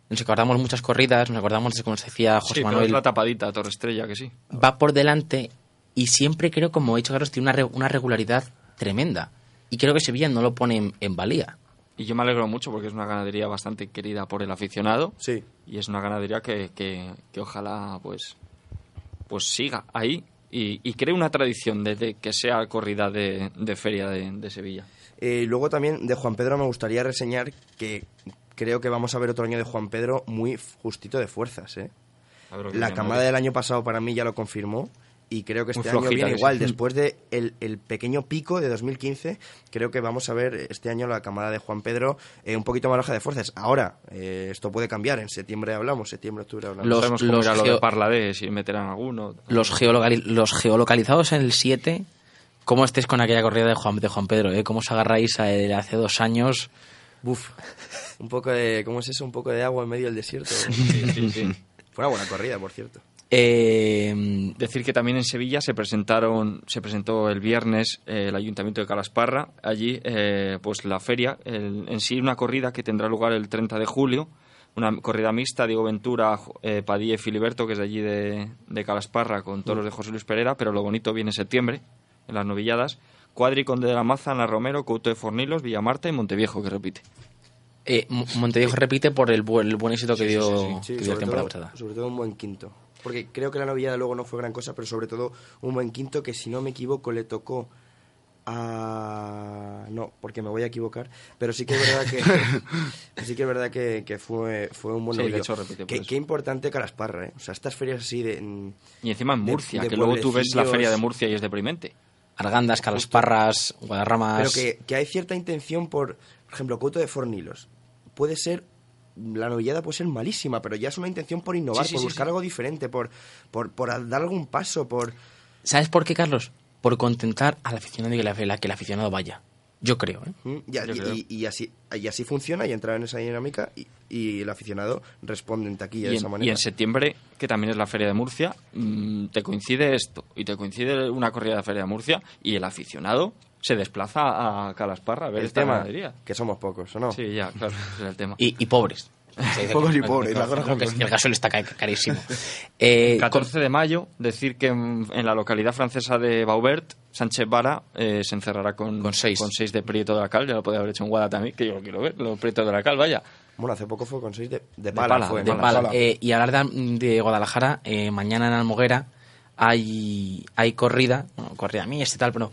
nos acordamos muchas corridas, nos acordamos de, como se decía José Sí, Manuel, pero es la tapadita, Torre Estrella, que sí. va por delante y siempre creo, como he dicho Carlos, tiene una regularidad tremenda. Y creo que Sevilla no lo pone en valía. Y yo me alegro mucho porque es una ganadería bastante querida por el aficionado. Sí. Y es una ganadería que ojalá pues siga ahí y cree una tradición de que sea corrida de feria de Sevilla. Luego también de Juan Pedro me gustaría reseñar que creo que vamos a ver otro año de Juan Pedro muy justito de fuerzas, ¿eh? La camada del año pasado para mí ya lo confirmó. Y creo que este año viene igual. Después de el pequeño pico de 2015, creo que vamos a ver este año la camada de Juan Pedro un poquito más baja de fuerzas. Ahora, esto puede cambiar. En septiembre hablamos, octubre hablamos. No sabemos cómo irá lo de Parladés, si meterán alguno. Los geolocalizados en el 7, ¿cómo estéis con aquella corrida de Juan Pedro? ¿Cómo os agarráis a él hace 2 años? Buf, un poco de... ¿Cómo es eso? Un poco de agua en medio del desierto. Sí. Fue una buena corrida, por cierto. Decir que también en Sevilla se presentó el viernes el Ayuntamiento de Calasparra, allí pues la feria, en sí una corrida que tendrá lugar el 30 de julio, una corrida mixta, Diego Ventura, Padilla y Filiberto, que es de allí de Calasparra, con toros de José Luis Pereira, pero lo bonito viene en septiembre, en las novilladas, Cuadri, Conde de la Maza, Ana Romero, Couto de Fornilos, Villamarta y Monteviejo, que repite. Monteviejo repite por el buen éxito que dio la temporada pasada. Sobre todo un buen quinto. Porque creo que la novillada luego no fue gran cosa, pero sobre todo un buen quinto que, si no me equivoco, le tocó a... No, porque me voy a equivocar, pero sí que es verdad que fue un buen novillo. Qué importante Calasparra, ¿eh? O sea, estas ferias así de... Y encima en Murcia, que luego tú ves la feria de Murcia y es deprimente. Argandas, Calasparras, Guadarramas... Pero que hay cierta intención por ejemplo, Couto de Fornilos. Puede ser... La novillada puede ser malísima, pero ya es una intención por innovar, por buscar algo diferente, por dar algún paso, por... ¿Sabes por qué, Carlos? Por contentar al aficionado y que el aficionado vaya. Yo creo, ¿eh? Y así funciona y entra en esa dinámica y el aficionado responde en taquilla de esa manera. Y en septiembre, que también es la Feria de Murcia, te coincide esto y te coincide una corrida de Feria de Murcia y el aficionado se desplaza a Calasparra a ver esta ganadería. Que somos pocos, ¿o no? Sí, ya, claro, ese es el tema. Y pobres. Pocos y pobres. El gasol está carísimo. 14 de mayo, decir que en la localidad francesa de Baubert, Sánchez Vara se encerrará con 6 de Prieto de la Cal. Ya lo podía haber hecho en Guada también, que yo lo quiero ver, los Prieto de la Cal, vaya. Bueno, hace poco fue con 6 de Pala. Y hablar de Guadalajara, mañana en Almoguera hay corrida, corrida mía, tal, pero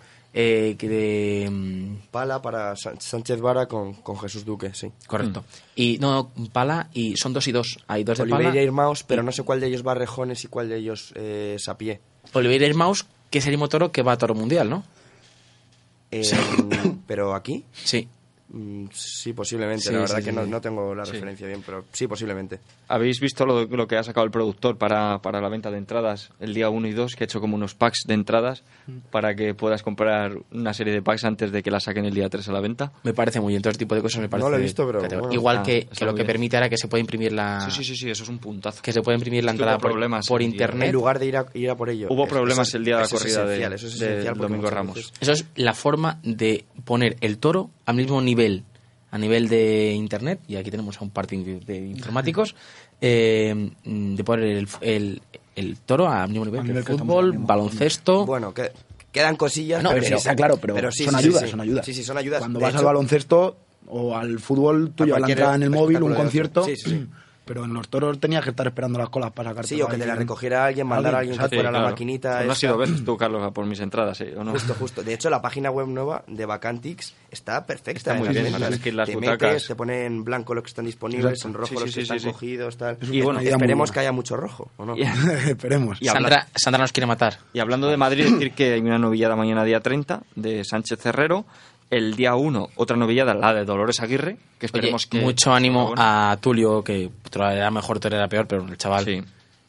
Pala para Sánchez Vara con Jesús Duque, sí. Correcto. Y no, Pala, y son 2 y 2. Hay 2 de Pala. Oliveira y Irmaos, pero no sé cuál de ellos va a Rejones y cuál de ellos Sapié. Oliveira y Irmaos, que es el mismo toro que va a Toro Mundial, ¿no? Sí. ¿Pero aquí? Sí. Sí, posiblemente. La verdad que no tengo la referencia bien, pero sí, posiblemente. ¿Habéis visto lo que ha sacado el productor para la venta de entradas el día 1 y 2? Que ha hecho como unos packs de entradas para que puedas comprar una serie de packs antes de que la saquen el día 3 a la venta. Me parece muy bien. Todo ese tipo de cosas me parece... No lo he visto, pero... Bueno, igual que lo que permite ahora que se puede imprimir la... Sí, eso es un puntazo. Que se puede imprimir la entrada por internet. En lugar de ir a por ello. Hubo problemas el día de la corrida de Domingo Ramos. Eso es la forma de poner el toro al mismo nivel, a nivel de internet, y aquí tenemos a un par de informáticos, de poner el toro al mismo nivel que el fútbol, baloncesto... Bueno, que quedan cosillas, está claro, pero son ayudas. Sí, son ayudas. Cuando vas al baloncesto o al fútbol, tú llevas la entrada en el móvil, un concierto... Sí. Pero en los toros tenías que estar esperando las colas para sacarte. Sí, o que te la recogiera alguien, mandar a alguien que fuera a la maquinita. Pues no has sido veces tú, Carlos, por mis entradas, ¿o no? Justo. De hecho, la página web nueva de Vacantix está perfecta. Está muy bien. Es que las butacas te pone en blanco los que están disponibles, en rojo los que están cogidos, tal. Y bueno, esperemos que haya mucho rojo, ¿o no? Esperemos. Sandra nos quiere matar. Y hablando de Madrid, decir que hay una novillada mañana día 30 de Sánchez Cerrero. El día 1, otra novillada, la de Dolores Aguirre, que esperemos que... Mucho ánimo a Tulio, que era mejor, era peor, pero el chaval... Sí.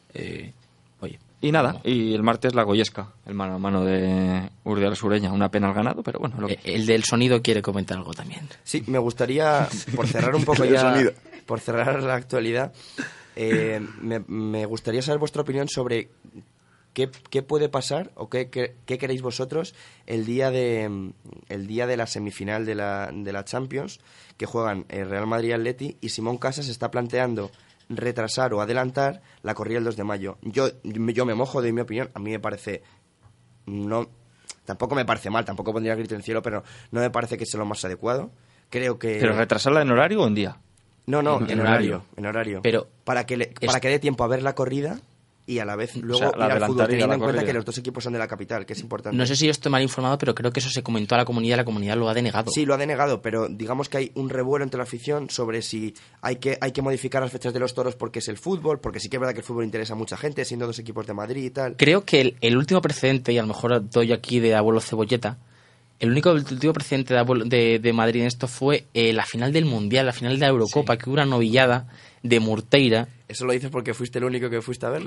Y nada, y el martes la Goyesca, el mano a mano de Urdiales Sureña. Una pena al ganado, pero bueno... El del sonido quiere comentar algo también. Sí, me gustaría, por cerrar un poco ya... por cerrar la actualidad, me gustaría saber vuestra opinión sobre... ¿Qué puede pasar o qué queréis vosotros el día de la semifinal de la Champions, que juegan Real Madrid y Atleti, y Simón Casas está planteando retrasar o adelantar la corrida del 2 de mayo. Yo me mojo de mi opinión, a mí me parece... no tampoco me parece mal, tampoco pondría grito en el cielo, pero no me parece que sea lo más adecuado. Creo que... ¿Pero retrasarla en horario o en día? No, en horario. Pero para que dé tiempo a ver la corrida y a la vez luego ir al fútbol, teniendo en cuenta que los dos equipos son de la capital, que es importante. No sé si yo estoy mal informado, pero creo que eso se comentó a la comunidad y la comunidad lo ha denegado. Sí, lo ha denegado, pero digamos que hay un revuelo entre la afición sobre si hay que modificar las fechas de los toros porque es el fútbol, porque sí que es verdad que el fútbol interesa a mucha gente, siendo dos equipos de Madrid y tal. Creo que el último precedente, y a lo mejor doy aquí de abuelo cebolleta, el último precedente de Madrid en esto fue la final del Mundial, la final de la Eurocopa, que hubo una novillada de Murteira. Eso lo dices porque fuiste el único que fuiste a verla.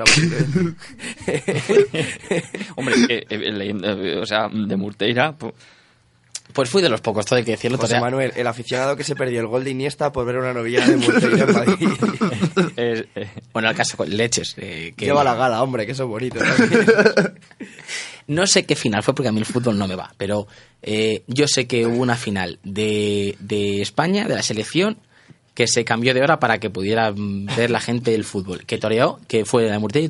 Hombre, o sea, de Murteira... Pues fui de los pocos, todo hay que decirlo. José Manuel, el aficionado que se perdió el gol de Iniesta por ver una novillada de Murteira en Madrid. Bueno, al caso con leches. Lleva la gala, hombre, que eso es bonito. No sé qué final fue porque a mí el fútbol no me va, pero yo sé que hubo una final de España, de la selección, que se cambió de hora para que pudiera ver la gente el fútbol. Que toreó, que fue de Murteira y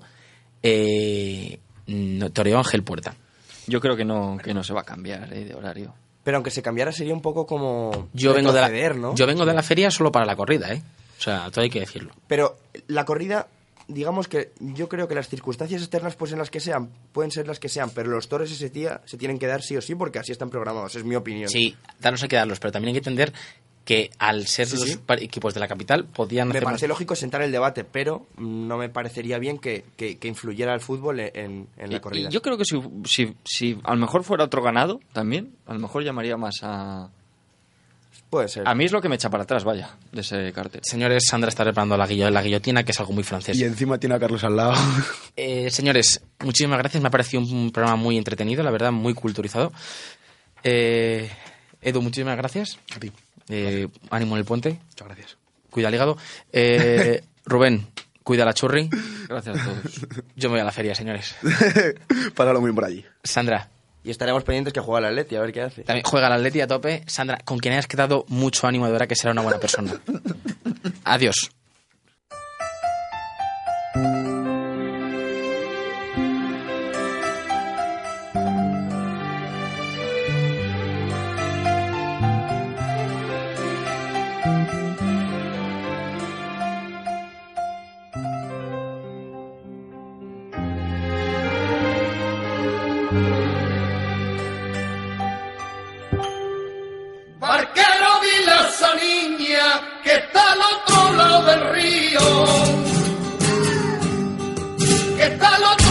toreó Ángel Puerta. Yo creo que no se va a cambiar de horario. Pero aunque se cambiara sería un poco como yo vengo de la feria solo para la corrida, o sea, todo hay que decirlo. Pero la corrida, digamos que yo creo que las circunstancias externas pueden ser las que sean, pero los toros ese día se tienen que dar sí o sí porque así están programados, es mi opinión. Sí, darlos hay que darlos, pero también hay que entender que al ser los equipos de la capital podían hacer... Me parece lógico sentar el debate, pero no me parecería bien que influyera el fútbol en la corrida. Y yo creo que si a lo mejor fuera otro ganado también, a lo mejor llamaría más a... Puede ser. A mí es lo que me echa para atrás, vaya, de ese cartel. Señores, Sandra está preparando la guillotina, que es algo muy francés. Y encima tiene a Carlos al lado. Señores, muchísimas gracias. Me ha parecido un programa muy entretenido, la verdad, muy culturizado. Edu, muchísimas gracias. A ti. Ánimo en el puente. Muchas gracias. Cuida el hígado. Rubén, cuida la churri. Gracias a todos. Yo me voy a la feria, señores. Pásalo muy bien por allí. Sandra. Y estaremos pendientes que juega el Atleti, a ver qué hace. También juega el Atleti a tope. Sandra, con quien hayas quedado mucho ánimo de verdad que será una buena persona. Adiós. Barquero, dile a esa niña que está al otro lado del río, que está al otro